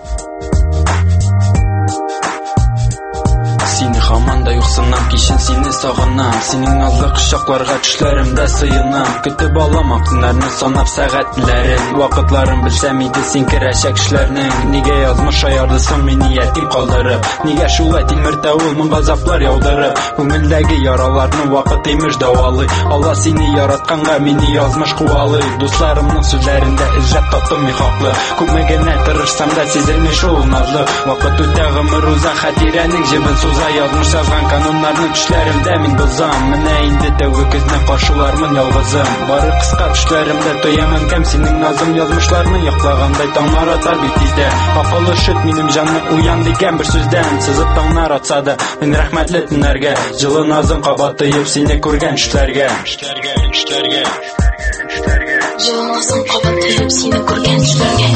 Сине хаманда юксынам, кичен сине сагынам. Синең назлы кочакларга төшләремдә сыенам. Көтеп алам төннәрне санап сәгатьләрен. Вакытларын белсәм иде син керәчәк эшләрнең. Нигә язмыш аярды соң мине ятим калдырып? Нигә шулай тилмертә ул моң газаплар яудырып? Күңелдәге яраларны вакыт имеш давалый. Алла сине яратканга мине язмыш куалый. Дусларымның сүзләрендә иҗат таптым мин хаклы. Күпме генә тырышсам да сизелми шул назлы. Вакыт үтә гомер уза, хатирәнең җебен суза. Язмыш язган кануннарны төшләремдә мин бозам. Менә инде тәүге көзне каршылармын ялгызым. Бары кыска төшләремдә тоямын кем синең назым. Язмышларны яклагандай таңнар ата бит тиздә. Акылы шөт минем җанны уян дигән бер сүздән. Сызып таңнар атса да мин рәхмәтле төннәргә. Җылы назым кабатыеп сине күргән төшләргә. Җылы назым кабатыеп сине күргән төшләргә.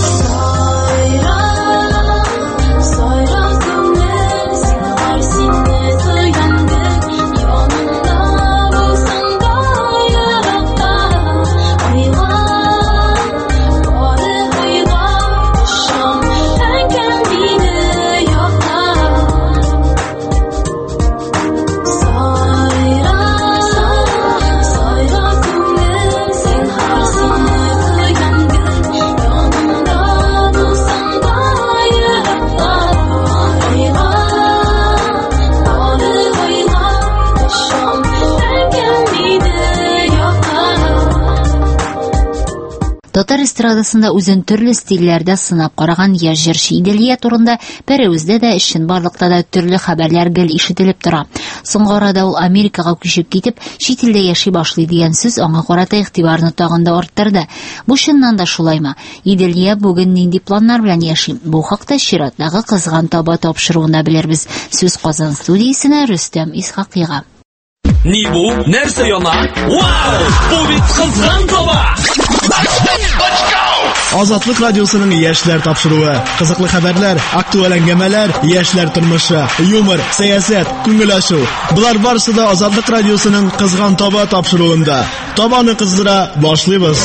Татар эстрадасында үзен төрле стильләрдә сынап караган яшь җырчы Иделия турында Пәрәүздә дә эшчән барлыкта да төрле хәбәрләр гел ишетелеп тора. Соңгы арада ул Америкага күчеп китеп, чит илдә яши башлый дигән сүз аңа карата игътибарны тагын да арттырды. Бу чыннан да шулаймы? Иделия бүген нинди планнар белән яши? Бу хакта чираттагы кызган таба тапшыруында белербез. Сүз Казан студиясенә Рөстәм Исхакыйга. Ни бу? Нәрсә яна? Вау! Бу бит кызган таба! Азатлык радиосының яшьләр тапшыруы. Кызыклы хәбәрләр, актуаль әңгәмәләр, яшьләр тормышы, юмор, сәясәт, күңел ачу. Булар барысы да Азатлык радиосының кызган таба тапшыруында. Табаны кыздыра башлыйбыз.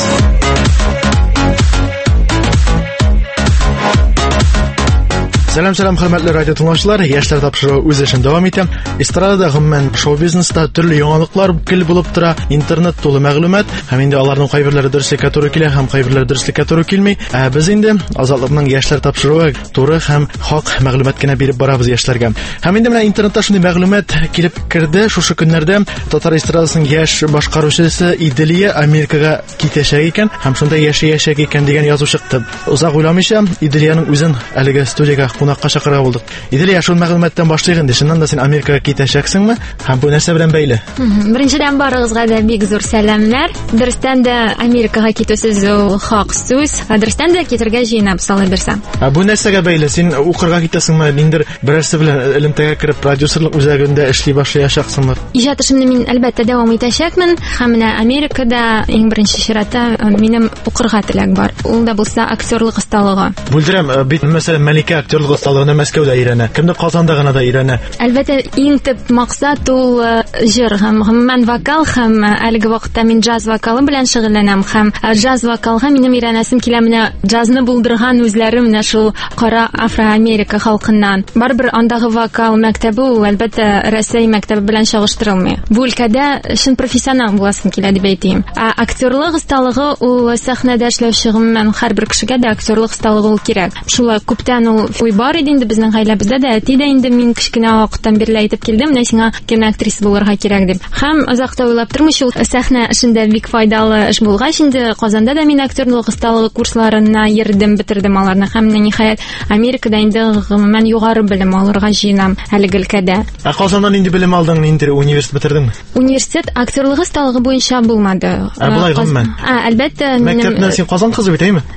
Сәлам, хөрмәтле радио тыңлаучылар, яшьләр тапшыруы үз эшен дәвам итә. Эстрадада гомумән шоу-бизнеста төрле яңалыклар кил булып тора, интернет тулы мәгълүмат, һәм инде аларның кайберләре дөреслеккә туры килә, һәм кайберләре дөреслеккә туры килми. Без инде Азатлыкның яшьләр тапшыруы туры һәм хак мәгълүмат кенә биреп барабыз яшьләргә. Һәм инде менә интернетта шундый мәгълүмат килеп керде, шушы көннәрдә Татар эстрадасының яшь башкаручысы Иделия Америкага китәчәк икән, һәм шунда яшәячәк икән дигән язу чыкты. Узак уйламыйча Иделияның үзен әлеге студиягә кунакка чакыра булдык. Иделия, шул мәгълүматтан башлыйк инде. Шуннан да син Америкага китәчәксеңме? Һәм бу нәрсә белән бәйле? Беренчедән барыгызга да бик зур сәламнәр. Дөрестән дә Америкага китү сүз хак сүз. Дөрестән дә китергә җыенам, салып бирсәм. Бу нәрсәгә бәйле? Син укырга китәсеңме? Ниндер берәрсе белән элемтәгә кереп продюсерлык үзәгендә эшли башлаячаксыңмы? Иҗат эшемне мин әлбәттә дәвам итәчәкмен. Һәм менә Америкада иң беренче чиратта минем укырга теләк бар. Ул да булса актерлык осталыгы. Бүлдерәм, бит мәсәлән Мәликә актерлык осталыгына Мәскәүдә өйрәнә. Кемдә Казанда гына да өйрәнә. Әлбәттә иң төп максат ул җыр һәм гомумән вокал һәм әлеге вакытта мин джаз вокалы белән шөгыльләнәм һәм джаз вокалга минем өйрәнәсем килә. Менә джазны булдырган үзләре менә шул кара Афро-Америка халкыннан. Барбер андагы вокал мәктәбе ул әлбәттә Россия мәктәбе белән чагыштырылмый. Бу өлкәдә шин профессионал буласым килә дип әйтим. Актерлык осталыгы ул сәхнәдә эшләүче гомумән һәрбер кешегә дә актерлык осталыгы ул кирәк. Шулай күптән ул бар иде инде безнең гаиләбездә дә, әти дә инде мин кечкенә вакыттан бирле әйтеп килде, менә сиңа киноактриса булырга кирәк дип. Һәм озакта уйлап тормыйча ул сәхнә эшендә бик файдалы эш булгач, инде Казанда да мин актерлык осталыгы курсларына йөрдем, битердем аларны. Һәм ниһаять Америкада инде гомумән югары белем алырга җыенам әлеге өлкәдә. Казаннан инде белем алдың, инде университет бетердеңме? Университет актерлык осталыгы буенча булмады. Булай гомумән. Әлбәттә, мәктәптән син Казан кызы бит, әйме?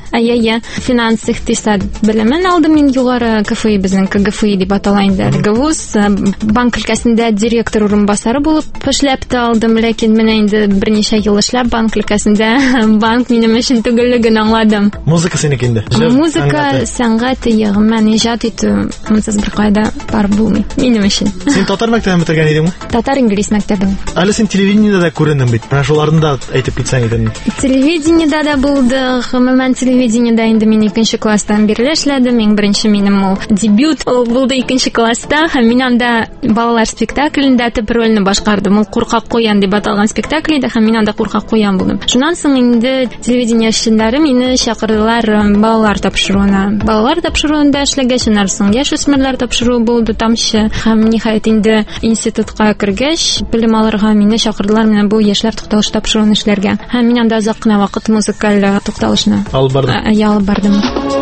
Әйе, финанс икътисад белемен алдым мин югары КФИ, безнең КГФИ дип атала инде әлеге вуз. Банк өлкәсендә директор урынбасары булып эшләп тә алдым, ләкин менә инде берничә ел эшләп банк өлкәсендә банк минем өчен түгеллеген аңладым. Музыка синеке инде. Музыка, сәнгать, ягъман иҗат итү монсыз бер кайда бар булмый минем өчен. Син татар мәктәбен бетергән идеңме? Татар-инглиз мәктәбен. Әле син телевидениедә дә күрендең бит. Менә шуларны да әйтеп китсәң иде. Телевидениедә дә булды. Гомумән телевидениедә инде мин 2нче класстан бирле эшләдем. Иң беренче минем ул дебют булды 2нче класста. Һәм мин анда балалар спектаклендә төп рольне башкардым. Ул Куркак куян дип аталган спектакль иде һәм мин анда Куркак куян булдым. Шуннан соң инде телевидение эшчәннәре мине чакырдылар балалар тапшыруына. Балалар тапшыруында эшләгәч, шуннан соң яшүсмерләр тапшыру булды тамчы. Һәм ниһаять инде институтка кергәч, белем алырга мине чакырдылар менә бу яшьләр тукталыш тапшыруын эшләргә. Һәм мин анда озак кына вакыт музыкаль тукталышны алып бардым. Алып бардым.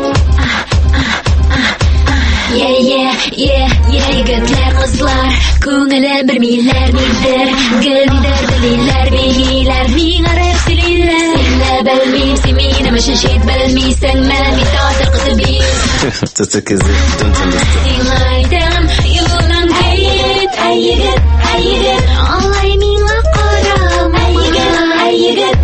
Егетләр, кызлар, күңеле бер милләр нидер, гөлдер диләр, бигиләр, миңа рәп сөйлиләр. Син белмим, син минем өчен шит белмисеңме, мин татар кызы бит. Син әйтәм, юлдан кит, егет, алай миңа карам, егет.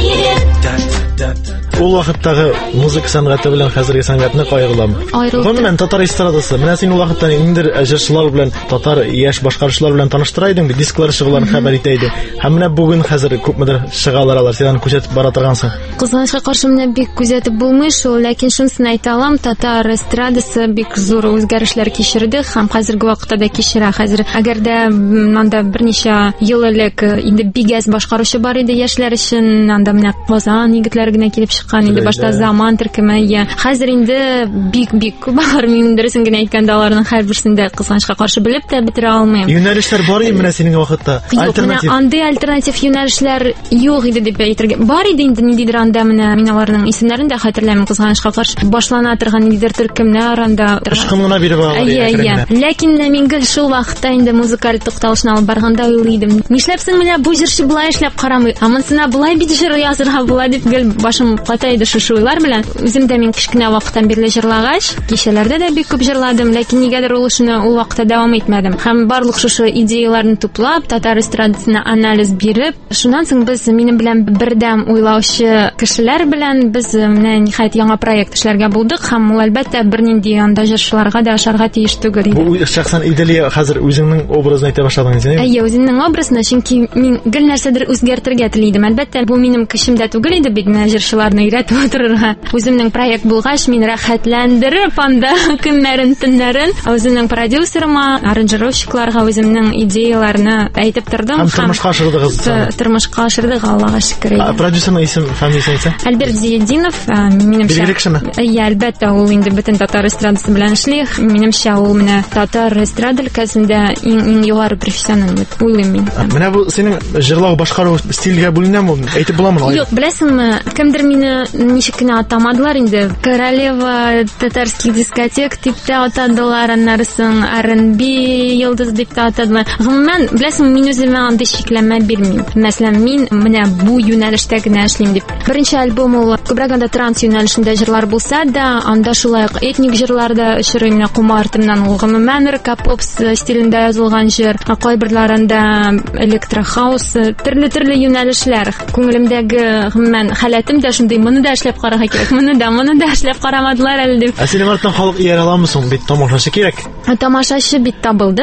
Ул вакыттагы музыка сәнгате белән хәзерге сәнгатьне кайгылам. Гомумән татар эстрадасы. Менә син ул вакытта ниндер җырчылар белән, татар яшь башкаручылар белән таныштыра идең, дисклар чыгуларын хәбәр итә идең. Һәм менә бүген хәзер күпмедер чыгалар алар, син аны күзәтеп бара торгансың. Кызганычка каршы менә бик күзәтеп булмый шул, ләкин шунысын әйтә алам, татар эстрадасы бик зур үзгәрешләр кичерде һәм хәзерге вакытта да кичерә. Хәзер әгәр дә анда берничә ел элек инде бигәз башкаручы бар иде яшьләр өчен, анда менә Казан егетләре генә килеп инде башта заман төркеме. Хәзер инде бик күп мин дөресен генә әйткәндә аларның һәрберсендә кызганычка каршы белеп тә бетерә алмыйм. Юнәлешләр бар иде менә синең вакытта. Альтернатив. Андый альтернатив юнәлешләр юк иде дип әйтергә. Бар иде инде ниндидер анда менә мин аларның исемнәрен дә хәтерләмим, кызганычка каршы башлана торган ниндидер төркемнәр анда. Ышкынына биреп алалар. Ләкин мин гел шул вакытта инде музыкаль тукталышны алып барганда уйлыйдым. Нишләпсең менә бу җырчы булай эшләп карамый, амынсына булай бит җыр язырга була дип гел башым ката иде шушы уйлар белән. Үзем дә мин кичкенә вакыттан бирле җырлагач, кичәләрдә дә бик күп җырладым, ләкин нигәдер ул эшне ул вакытта дәвам итмәдем. Һәм барлык шушы идеяларны туплап, татар эстрадасына анализ биреп, шуннан соң без минем белән бердәм уйлаучы кешеләр белән без менә ниһаять яңа проект эшләргә булдык һәм ул әлбәттә бернинди анда җырчыларга да ашарга тиеш түгел иде. Бу шәхсән идея хәзер үзеңнең образын әйтә башладың син. Үземнең образны, чөнки мин гел нәрсәдер үзгәртергә телидем. Әлбәттә бу минем кешемдә түгел иде бит менә җырчыларны өйрәтеп утырырга. Үземнең проект булгач, мин рәхәтләндереп анда көннәрен, төннәрен үземнең продюсерыма, аранжировщикларга үземнең идеяларны әйтеп тордым. Һәм тормышка ашырдыгыз. Тормышка ашырдык, Аллага шөкер. Продюсерның исеме, фамилиясе әйтсә? Альберт Зиединов, минемчә. Әлбәттә, ул инде бөтен татар эстрадасы белән эшли. Минемчә, ул менә татар эстрада өлкәсендә иң югары профессионал дип уйлыйм мин. Менә бу синең җырлау башкару стильгә бүленәме? Әйтеп буламы? Юк, беләсеңме, кемдер мине ничек кенә атамадылар инде. Королева татарских дискотек дип тә атадылар, аннарысын R&B йолдыз дип тә атадылар. Гомумән, беләсеңме, мин үземә андый шикләмә бирмим. Мәсәлән, мин менә бу юнәлештә генә эшлим дип. Беренче альбом ул күбрәк анда транс юнәлешендә җырлар булса да, анда шулай этник җырларда очрый менә кумартымнан ул гомумән рок-поп стилендә язылган җыр, кайберләрендә электрохаус, төрле юнәлешләр. Күңелемдәге гомумән халәтем дә шундый, моны да эшләп карарга кирәк, моны да эшләп карамадылар әле дип. Синең артыңнан халык ияр аламы соң? Бит тамашачы кирәк. Тамашачы бит табылды.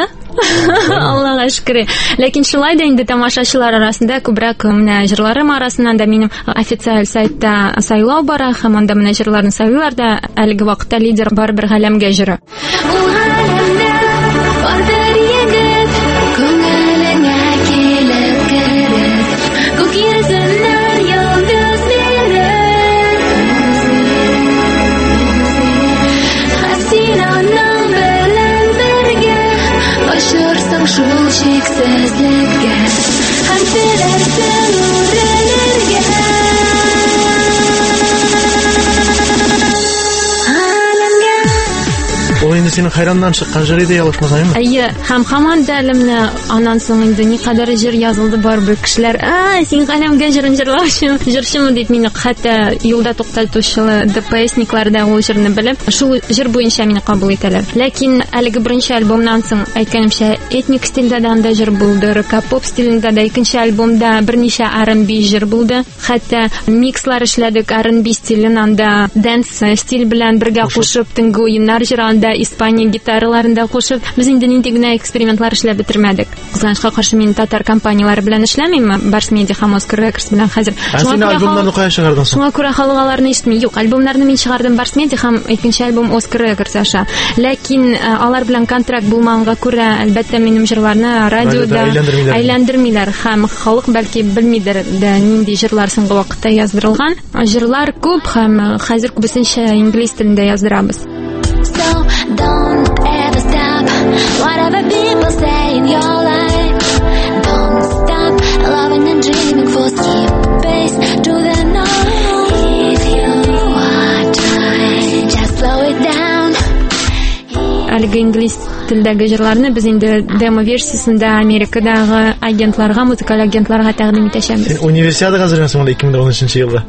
Аллага шөкер. Ләкин шулай да инде тамашачылар арасында күбрәк менә җырларым арасыннан да минем официаль сайтта сайлау бара һәм анда менә җырларны сайлыйлар да әлеге вакытта лидер бар бер галәмгә җыры. Шул чиксезлеккә һәм теләрсең үрелергә. Ул инде синең хайраннан чыккан җыр иде ялышмасаммы? Әйе, һәм һаман да әлемне аннан соң инде никадәр җыр язылды барбер кешеләр. Син каләмгә җырын җырлаучы, җырчымы дип мине хәтта юлда туктатучы ДПСникларда ул җырны белеп, шул җыр буенча мине кабул итәләр. Ләкин әлеге беренче альбомнан соң әйткәнемчә этник стильдә дә җыр булды, рок-поп стилендә дә икенче альбомда берничә R&B җыр булды. Хәтта микслар эшләдек R&B стилен анда dance стиль белән бергә кушып, төнге уеннар җырында Испания гитараларында кушып, без инде нинди генә экспериментлар эшләп бетермәдек. Кызганычка каршы мин татар компанияләре белән эшләмим, Барс Медиа һәм Оскар Рекордс белән хәзер. Шуңа күрә халыгаларны ишетми. Юк, альбомнарны мин чыгардым Барс Медиа һәм икенче альбом Оскар Рекордс аша. Ләкин алар белән контракт булмаганга күрә, әлбәттә минем җырларны радиода әйләндермиләр һәм халык бәлки белмидер дә нинди җырлар соңгы вакытта яздырылган. Җырлар күп һәм хәзер күбесенчә инглиз телендә яздырабыз. So don't ever stop whatever people say in your life. Don't stop loving and dreaming for space to the north. If you want time, just slow it down. Әлеге инглиз телдәге җырларны без инде демо версиясендә Америкадагы агентларга, музыкаль агентларга тәкъдим итәчәбез. Универсиадага хәзерләнәсең 2013 елда.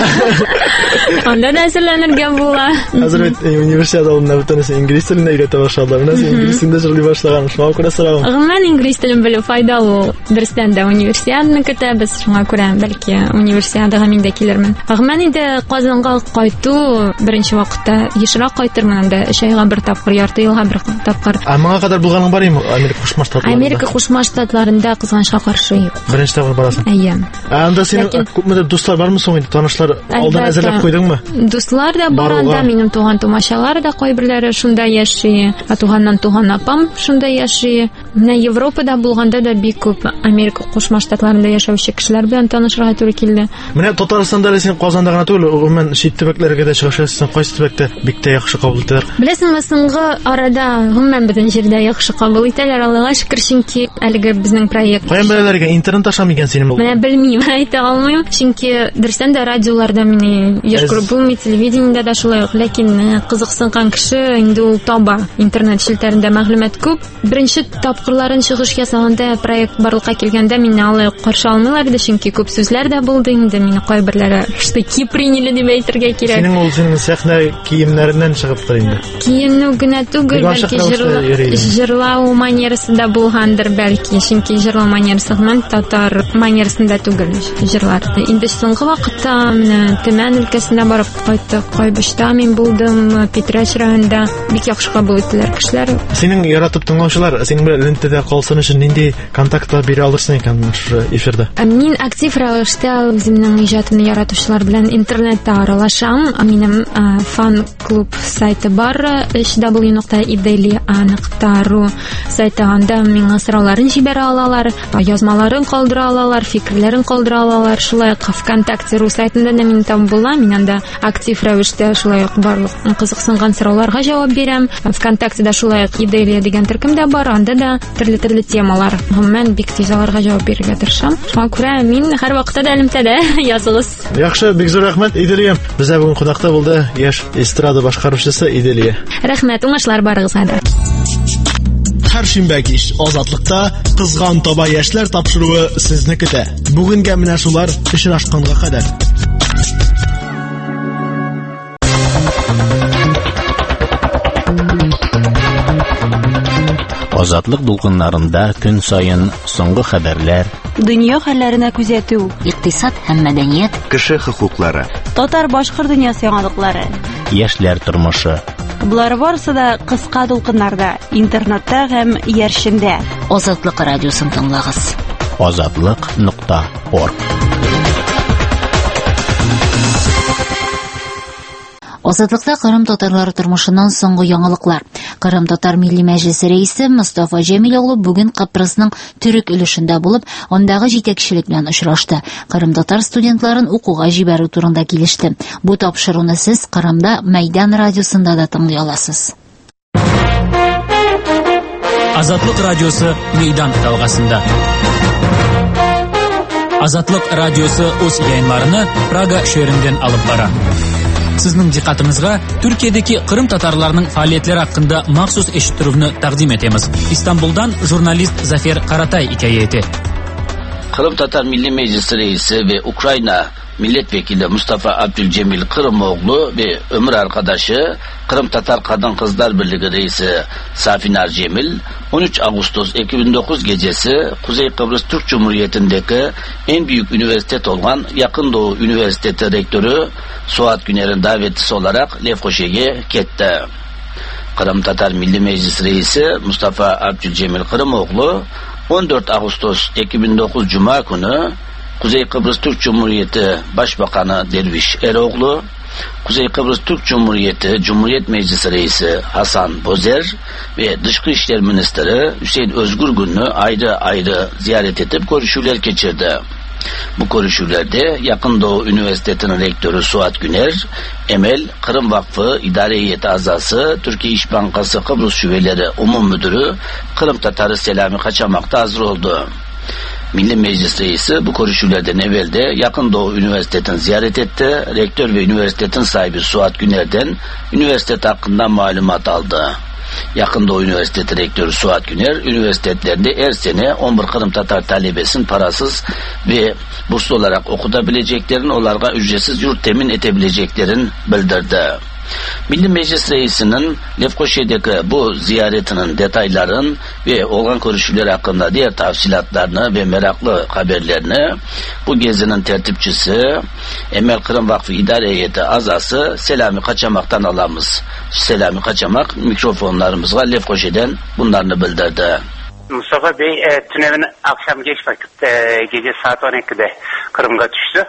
Анда да әзерләнергә була. Хәзер универсиада алдында бөтенесе инглиз телендә өйрәтә башладылар. Менә инглиз телендә җырлый башлаган. Шуңа күрә сораган. Гомумән инглиз телен белү файдалы. Дөрестән дә универсиаданы көтәбез. Шуңа күрә бәлки универсиадага мин дә килермен. Гомумән инде Казанга кайту беренче вакытта ешрак кайтырмын анда 3 айга бер тапкыр, ярты елга бер тапкыр. Моңа кадәр булганың бармы Америка Кушма Штатларында? Америка Кушма Штатларында кызганычка каршы юк. Беренче тапкыр барасың. Әйе. Анда синең күпмедер дуслар бармы соң инде, танышлар алдан әзерләп куйдыңмы? Дуслар да бар анда, минем туган тумачалар да кайберләре шунда яши, туганнан туган апам шунда яши. Менә Европада булганда да бик күп Америка Кушма Штатларында яшәүче кешеләр белән танышырга туры килде. Менә Татарстанда син Казанда гына түгел, гомумән чит төбәкләргә дә чыгышасың. Кайсы төбәктә бик тә яхшы кабул итәләр? Беләсеңме, соңгы арада гомумән бөтен җирдә яхшы кабул итәләр, Аллага шөкер, чөнки әлеге безнең проект. Каян беләләргә интернет ашамы икән синең? Менә белмим, әйтә алмыйм, чөнки дөрестән дә радиоларда мине еш күреп булмый, телевидениедә дә шулай ук, ләкин кызыксынган кеше инде ул таба. Интернет челтәрендә мәгълүмат күп. Беренче тапкырларын чыгыш ясаганда, проект барлыкка килгәндә мине алай каршы алмыйлар иде, чөнки күп сүзләр дә булды инде, мине кайберләре штыки приняли дип әйтергә кирәк. Синең ул синең сәхнә киемнәреннән чыгып тора инде. Киемне генә түгел, бәлки җырлау манерасында булгандыр бәлки, чөнки җырлау манерасы гомән татар манерасында түгел җырлар. Инде соңгы вакытта менә Төмән өлкәсендә барып кайттык, Кайбышта мин булдым, Питрәч районында бик яхшы кабул иттеләр кешеләр. Синең яратып тыңлаучылар синең белән лентәдә калсын өчен нинди контактлар бирә алырсың икән шу эфирдә? Мин актив рәвештә үземнең иҗатымны яратучылар белән интернетта аралашам. Минем фан-клуб сайты бар, www.ideli.ru сайтында миңа сорауларын җибәрә алалар, язмаларын калдыра алалар, фикерләрен калдыра алалар. Шулай ук ВКонтакте.ру сайтында да мин там була. Мин анда актив рәвештә шулай ук барлык кызыксынган сорауларга җавап бирәм. ВКонтактеда шулай ук Ideli дигән төркем дә бар. Анда да төрле темалар. Гомумән бик тиз аларга җавап бирергә тырышам. Шуңа күрә мин һәр вакытта да элемтәдә языгыз. Яхшы, бик зур рәхмәт Иделия. Бездә бүген кунакта булды яшь эстрада башкаручысы Иделия. Рәхмәт, уңышлар барыгызга да. Һәр шимбә кич Азатлыкта кызган таба яшьләр тапшыруы сезне көтә. Бүгенгә менә шулар очрашканга кадәр. Азатлык дулкыннарында көн сайын соңгы хәбәрләр, дөнья хәлләренә күзәтү, икътисад һәм мәдәният, кеше хокуклары, татар-башкорт дөньясы яңалыклары, яшьләр тормышы. Булар барысы да кыска дулкыннарда, интернетта һәм яршемдә. Азатлык радиосын тыңлагыз. Azatlyk.org. Азатлыкта Кырым татарлары тормышыннан соңгы яңалыклар. Кырым татар милли мәҗлесе рәисе Мустафа Җәмил оглы бүген Кыпрысның төрек өлешендә булып, андагы җитәкчелек белән очрашты. Кырым татар студентларын укуга җибәрү турында килеште. Бу тапшыруны сез Кырымда Мәйдан радиосында да тыңлый аласыз. Азатлык радиосы Мәйдан талгасында. Азатлык радиосы үз яйыннарыны Прага шәһәреннән алып бара. Sizning diqqatingizga Turkiyadagi Qrim tatarlarining faoliyatlari haqida maxsus eshittiruvni taqdim etamiz. İstanbuldan jurnalist Zafer Qaratay hikoyati. Kırım Tatar Milli Meclisi Reisi ve Ukrayna Milletvekili Mustafa Abdülcemil Kırımoğlu ve ömür arkadaşı Kırım Tatar Kadın Kızlar Birliği Reisi Safinar Cemil 13 Ağustos 2009 gecesi Kuzey Kıbrıs Türk Cumhuriyeti'ndeki en büyük üniversite olan Yakın Doğu Üniversitesi Rektörü Suat Güner'in davetlisi olarak Lefkoşa'ya gitti. Kırım Tatar Milli Meclisi Reisi Mustafa Abdülcemil Kırımoğlu 14 Ağustos 2009 Cuma günü Kuzey Kıbrıs Türk Cumhuriyeti Başbakanı Derviş Eroğlu, Kuzey Kıbrıs Türk Cumhuriyeti Cumhuriyet Meclisi Reisi Hasan Bozer ve Dışişleri İşler Ministeri Hüseyin Özgür Gün'ü ayrı ayrı ziyaret edip görüşmeler geçirdi. Bu görüşmelerde Yakın Doğu Üniversitesi'nin rektörü Suat Güner, Emel Kırım Vakfı İdare Heyeti Azası, Türkiye İş Bankası Kıbrıs Şubeleri Umum Müdürü Kırım Tatarı Selami Kaçamak'ta hazır oldu. Milli Meclis Reisi bu görüşmelerden evvelde Yakın Doğu Üniversitesi'ni ziyaret etti. Rektör ve üniversitenin sahibi Suat Güner'den üniversite hakkında malumat aldı. Yakın Doğu Üniversitesi Rektörü Suat Güner, üniversitelerinde her sene 11 Kırım Tatar talebesinin parasız ve burslu olarak okutabileceklerini, onlara ücretsiz yurt temin edebileceklerini bildirdi. Milli Meclis Reisi'nin Lefkoşa'daki bu ziyaretinin detayların ve olan görüşmeler hakkında diğer tafsilatlarını ve meraklı haberlerini bu gezinin tertipçisi Emel Kırım Vakfı İdare Heyeti Azası Selami Kaçamak'tan alamız. Selami Kaçamak mikrofonlarımızla Lefkoşa'dan bunlarını bildirdi. Mustafa Bey tünevin akşam geç vakit gece saat 12'de Kırım'a düştü.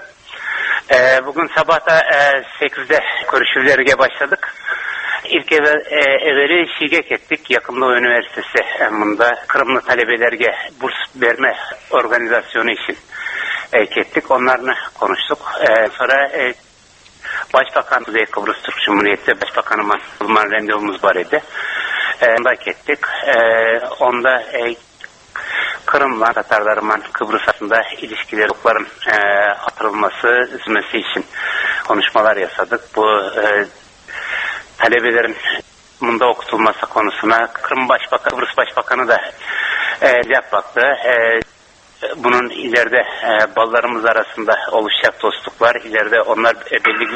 Bugün sabahta 8'de görüşmelerine başladık. İlk evveli şirket ettik. Yakın Doğu Üniversitesi bunda Kırımlı talebelerge burs verme organizasyonu için ettik. Onlarla konuştuk. Sonra Başbakan Kuzey Kıbrıs Türk Cumhuriyeti Başbakanıma bulman randevumuz var idi. Onda ettik. Onda Kırım'la Tatarlarla Kıbrıs arasında ilişkilerin hatırlanması için konuşmalar yasadık. Bu talebelerin bunda okutulması konusuna Kırım Başbakanı, Kıbrıs Başbakanı da cevap baktı. Bunun ileride ballarımız arasında oluşacak dostluklar, ileride onlar belli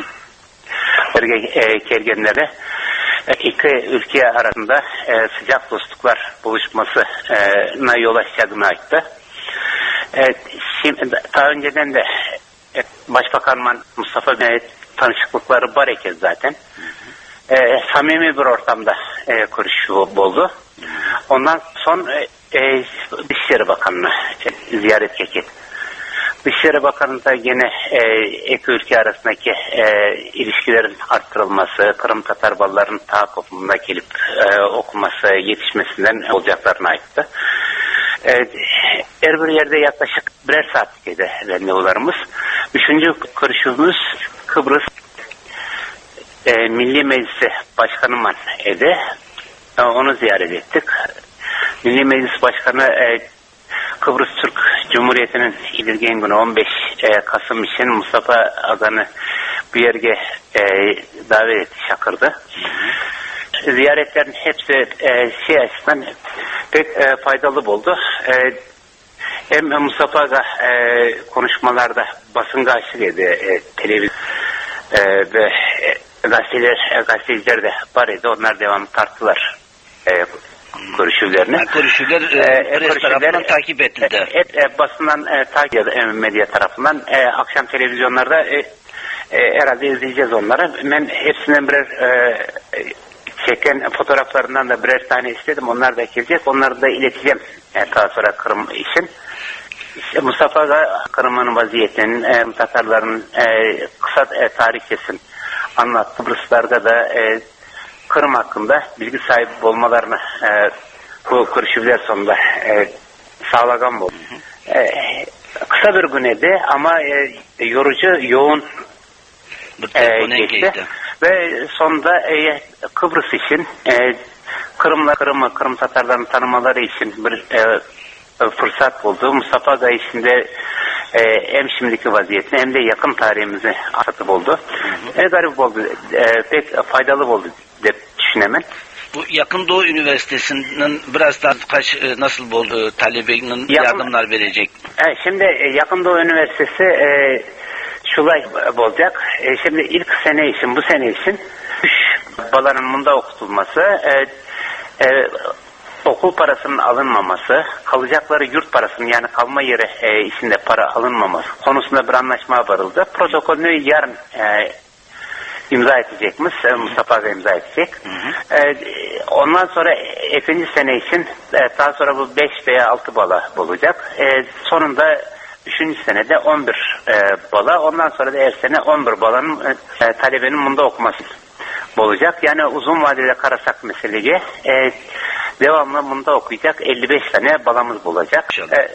kergenlere iki ülke arasında sıcak dostluklar buluşmasına yol açacağını aitti. Şimdi, daha önceden de Başbakan Mustafa Bey tanışıklıkları var iken zaten samimi bir ortamda görüşü oldu. Ondan son Dışişleri Bakanı'na ziyaret ettik. Dışişleri Bakanı da yine iki ülke arasındaki ilişkilerin arttırılması, Kırım Tatar balların tahakkümüne gelip okuması, yetişmesinden olacaklarını aitti. Her bir yerde yaklaşık birer saatlik randevularımız. Üçüncü görüşümüz Kıbrıs Milli Meclisi Başkanı idi. Onu ziyaret ettik. Milli Meclis Başkanı Kıbrıs Türk Cumhuriyeti'nin ilirgen günü 15 Kasım için Mustafa Aga'nı bir yere davet etti, şakırdı. Ziyaretlerin hepsi açısından pek faydalı oldu. Hem Mustafa Aga konuşmalarda basın karşılığı edi, televizyon ve gazeteciler de var idi. Onlar devamlı tarttılar görüşülerini. Press tarafından takip edildi. Basından takip medya tarafından akşam televizyonlarda herhalde izleyeceğiz onları. Ben hepsinden birer çeken fotoğraflarından da birer tane istedim. Onlar da gelecek. Onları da ileteceğim daha sonra Kırım için. Mustafa da Kırım'ın vaziyetinin, Tatarların kısa tarihçesini anlattı. Kıbrıslarda da Kırım hakkında bilgi sahibi olmalarını bu görüşmeler sonunda sağlagan bu. Kısa bir güneydi ama yorucu, yoğun geçti. Ve sonunda Kıbrıs için Kırım Tatarlarını tanımaları için bir fırsat buldu. Mustafa Aga için de hem şimdiki vaziyetini hem de yakın tarihimizi anlatıp oldu. Garip oldu. Pek faydalı oldu diye düşünemem. Bu Yakın Doğu Üniversitesi'nin biraz daha nasıl oldu talebenin yardımlar verecek? Şimdi Yakın Doğu Üniversitesi şulay olacak. Şimdi ilk sene için, bu sene için 3 balanın bunda okutulması, okul parasının alınmaması, kalacakları yurt parasının yani kalma yeri içinde para alınmaması konusunda bir anlaşma varıldı. Protokolünü yarın imza edecekmiş. Mustafa Aga imza edecek. Ondan sonra ikinci sene için daha sonra bu 5 veya 6 bala olacak. Sonunda 3. senede 11 bala. Ondan sonra da her sene 11 balanın talebenin bunda okuması olacak. Yani uzun vadede karasak meseleyi devamlı bunda okuyacak 55 tane balamız olacak.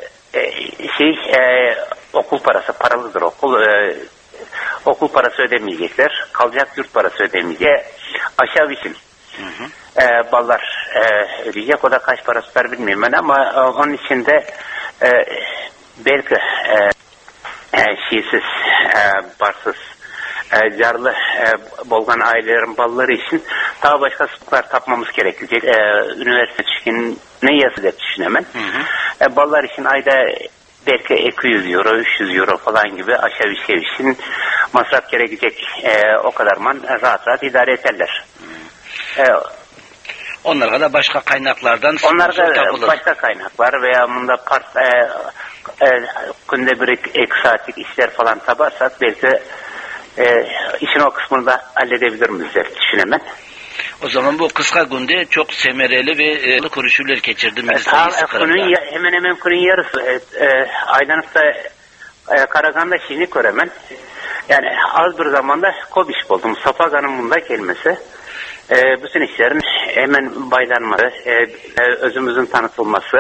Okul parası paralıdır okul. Okul parası ödemeyecekler. Kalacak yurt parası ödemeyecek. Aşağı için ballar ödeyecek. O da kaç para tutar bilmiyorum ben ama onun içinde belki şeysiz, barsız, carlı bolgan ailelerin balları için daha başka sıklar tapmamız gerekecek. Üniversite çıkın ne yazı diye düşünemem. Ballar için ayda belki 200 euro, 300 euro falan gibi aşağı bir şey için masraf gerekecek. O kadar rahat idare ederler. Onlara da başka kaynaklardan başka kaynaklar veya bunda günde bir 2 saatlik işler falan tabarsak belki işin o kısmını da halledebilir miyiz diye düşünemem. O zaman bu kısa günde çok semereli ve kuruşular geçirdi. Hemen hemen günün yarısı Aydanık'ta Karagan'da şimdi göremen. Yani az bir zamanda kobiş buldum. Mustafa Aga'nın bunda gelmesi. Bütün işlerin hemen baylanması, özümüzün tanıtılması.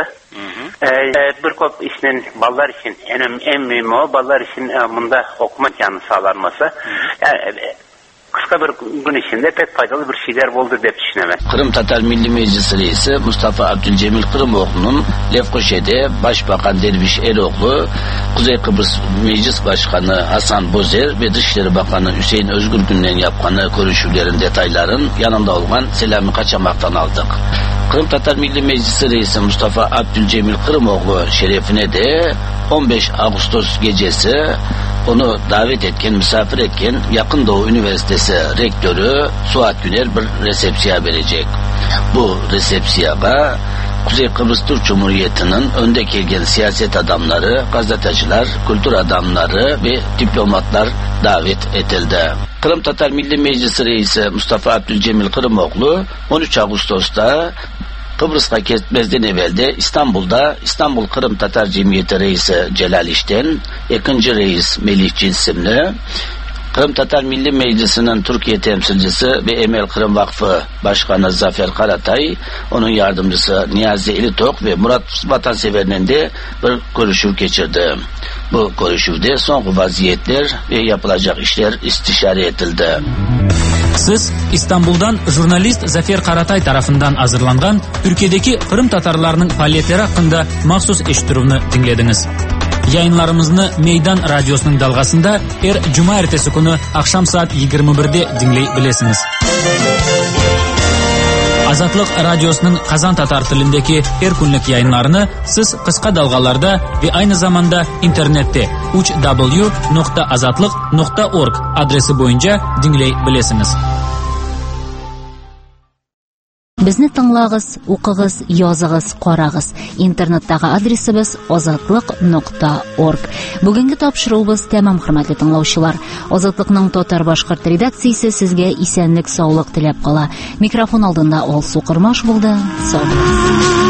Bir kop işinin ballar için en mühimi o. Ballar için bunda okuma imkanı sağlanması. Yani kısa bir gün içinde pek faydalı bir şeyler oldu diye düşünemem. Kırım Tatar Milli Meclisi Reisi Mustafa Abdülcemil Kırımoğlu'nun Lefkoşe'de Başbakan Derviş Eroğlu, Kuzey Kıbrıs Meclis Başkanı Hasan Bozer ve Dışişleri Bakanı Hüseyin Özgürgün'le yapkanı görüşülerin detayların yanında olan Selami Kaçamak'tan aldık. Kırım Tatar Milli Meclisi Reisi Mustafa Abdülcemil Kırımoğlu şerefine de 15 Ağustos gecesi onu davet etken, misafir etken Yakın Doğu Üniversitesi Rektörü Suat Güner bir resepsiya verecek. Bu resepsiyaya Kuzey Kıbrıs Türk Cumhuriyeti'nin önde gelgen siyaset adamları, gazeteciler, kültür adamları ve diplomatlar davet edildi. Kırım Tatar Milli Meclisi Reisi Mustafa Abdülcemil Kırımoğlu 13 Ağustos'ta Kıbrıs'a gitmezden evvelde İstanbul'da İstanbul Kırım Tatar Cemiyeti Reisi Celal İşten, 2. Reis Melih Cinsimli, Kırım Tatar Milli Meclisi'nin Türkiye temsilcisi ve Emel Kırım Vakfı Başkanı Zafer Karatay, onun yardımcısı Niyazi Elitok ve Murat Vatansever'le de bir görüşü geçirdi. Bu görüşüde son vaziyetler ve yapılacak işler istişare edildi. Siz İstanbul'dan jurnalist Zafer Karatay tarafından hazırlangan Türkiye'deki Kırım Tatarlarının faaliyetleri hakkında mahsus eşittiruvni dinlediniz. Yayınlarımızı Meydan Radyosu'nun dalgasında Cuma ertesi günü akşam saat 21'de dinleyebilirsiniz. Azatlık Radyosu'nun Kazan Tatar tilindeki her günlük yayınlarını siz kısa dalgalarda ve aynı zamanda internette www.azatlık.org adresi boyunca dinleyebilirsiniz. Bizni tingлагыз, укыгыз, языгыз, карагыз. Интернеттагы адресыбыз azatlyk.org. Бүгенге тапшыруыбыз тәмам, хөрмәтле тыңлаучылар. Азатлыкның татар башкорт редакциясе сезгә исәнлек, саулык теләп кала. Микрофон алдында Алсу Кырмаш булды. Сау булыгыз.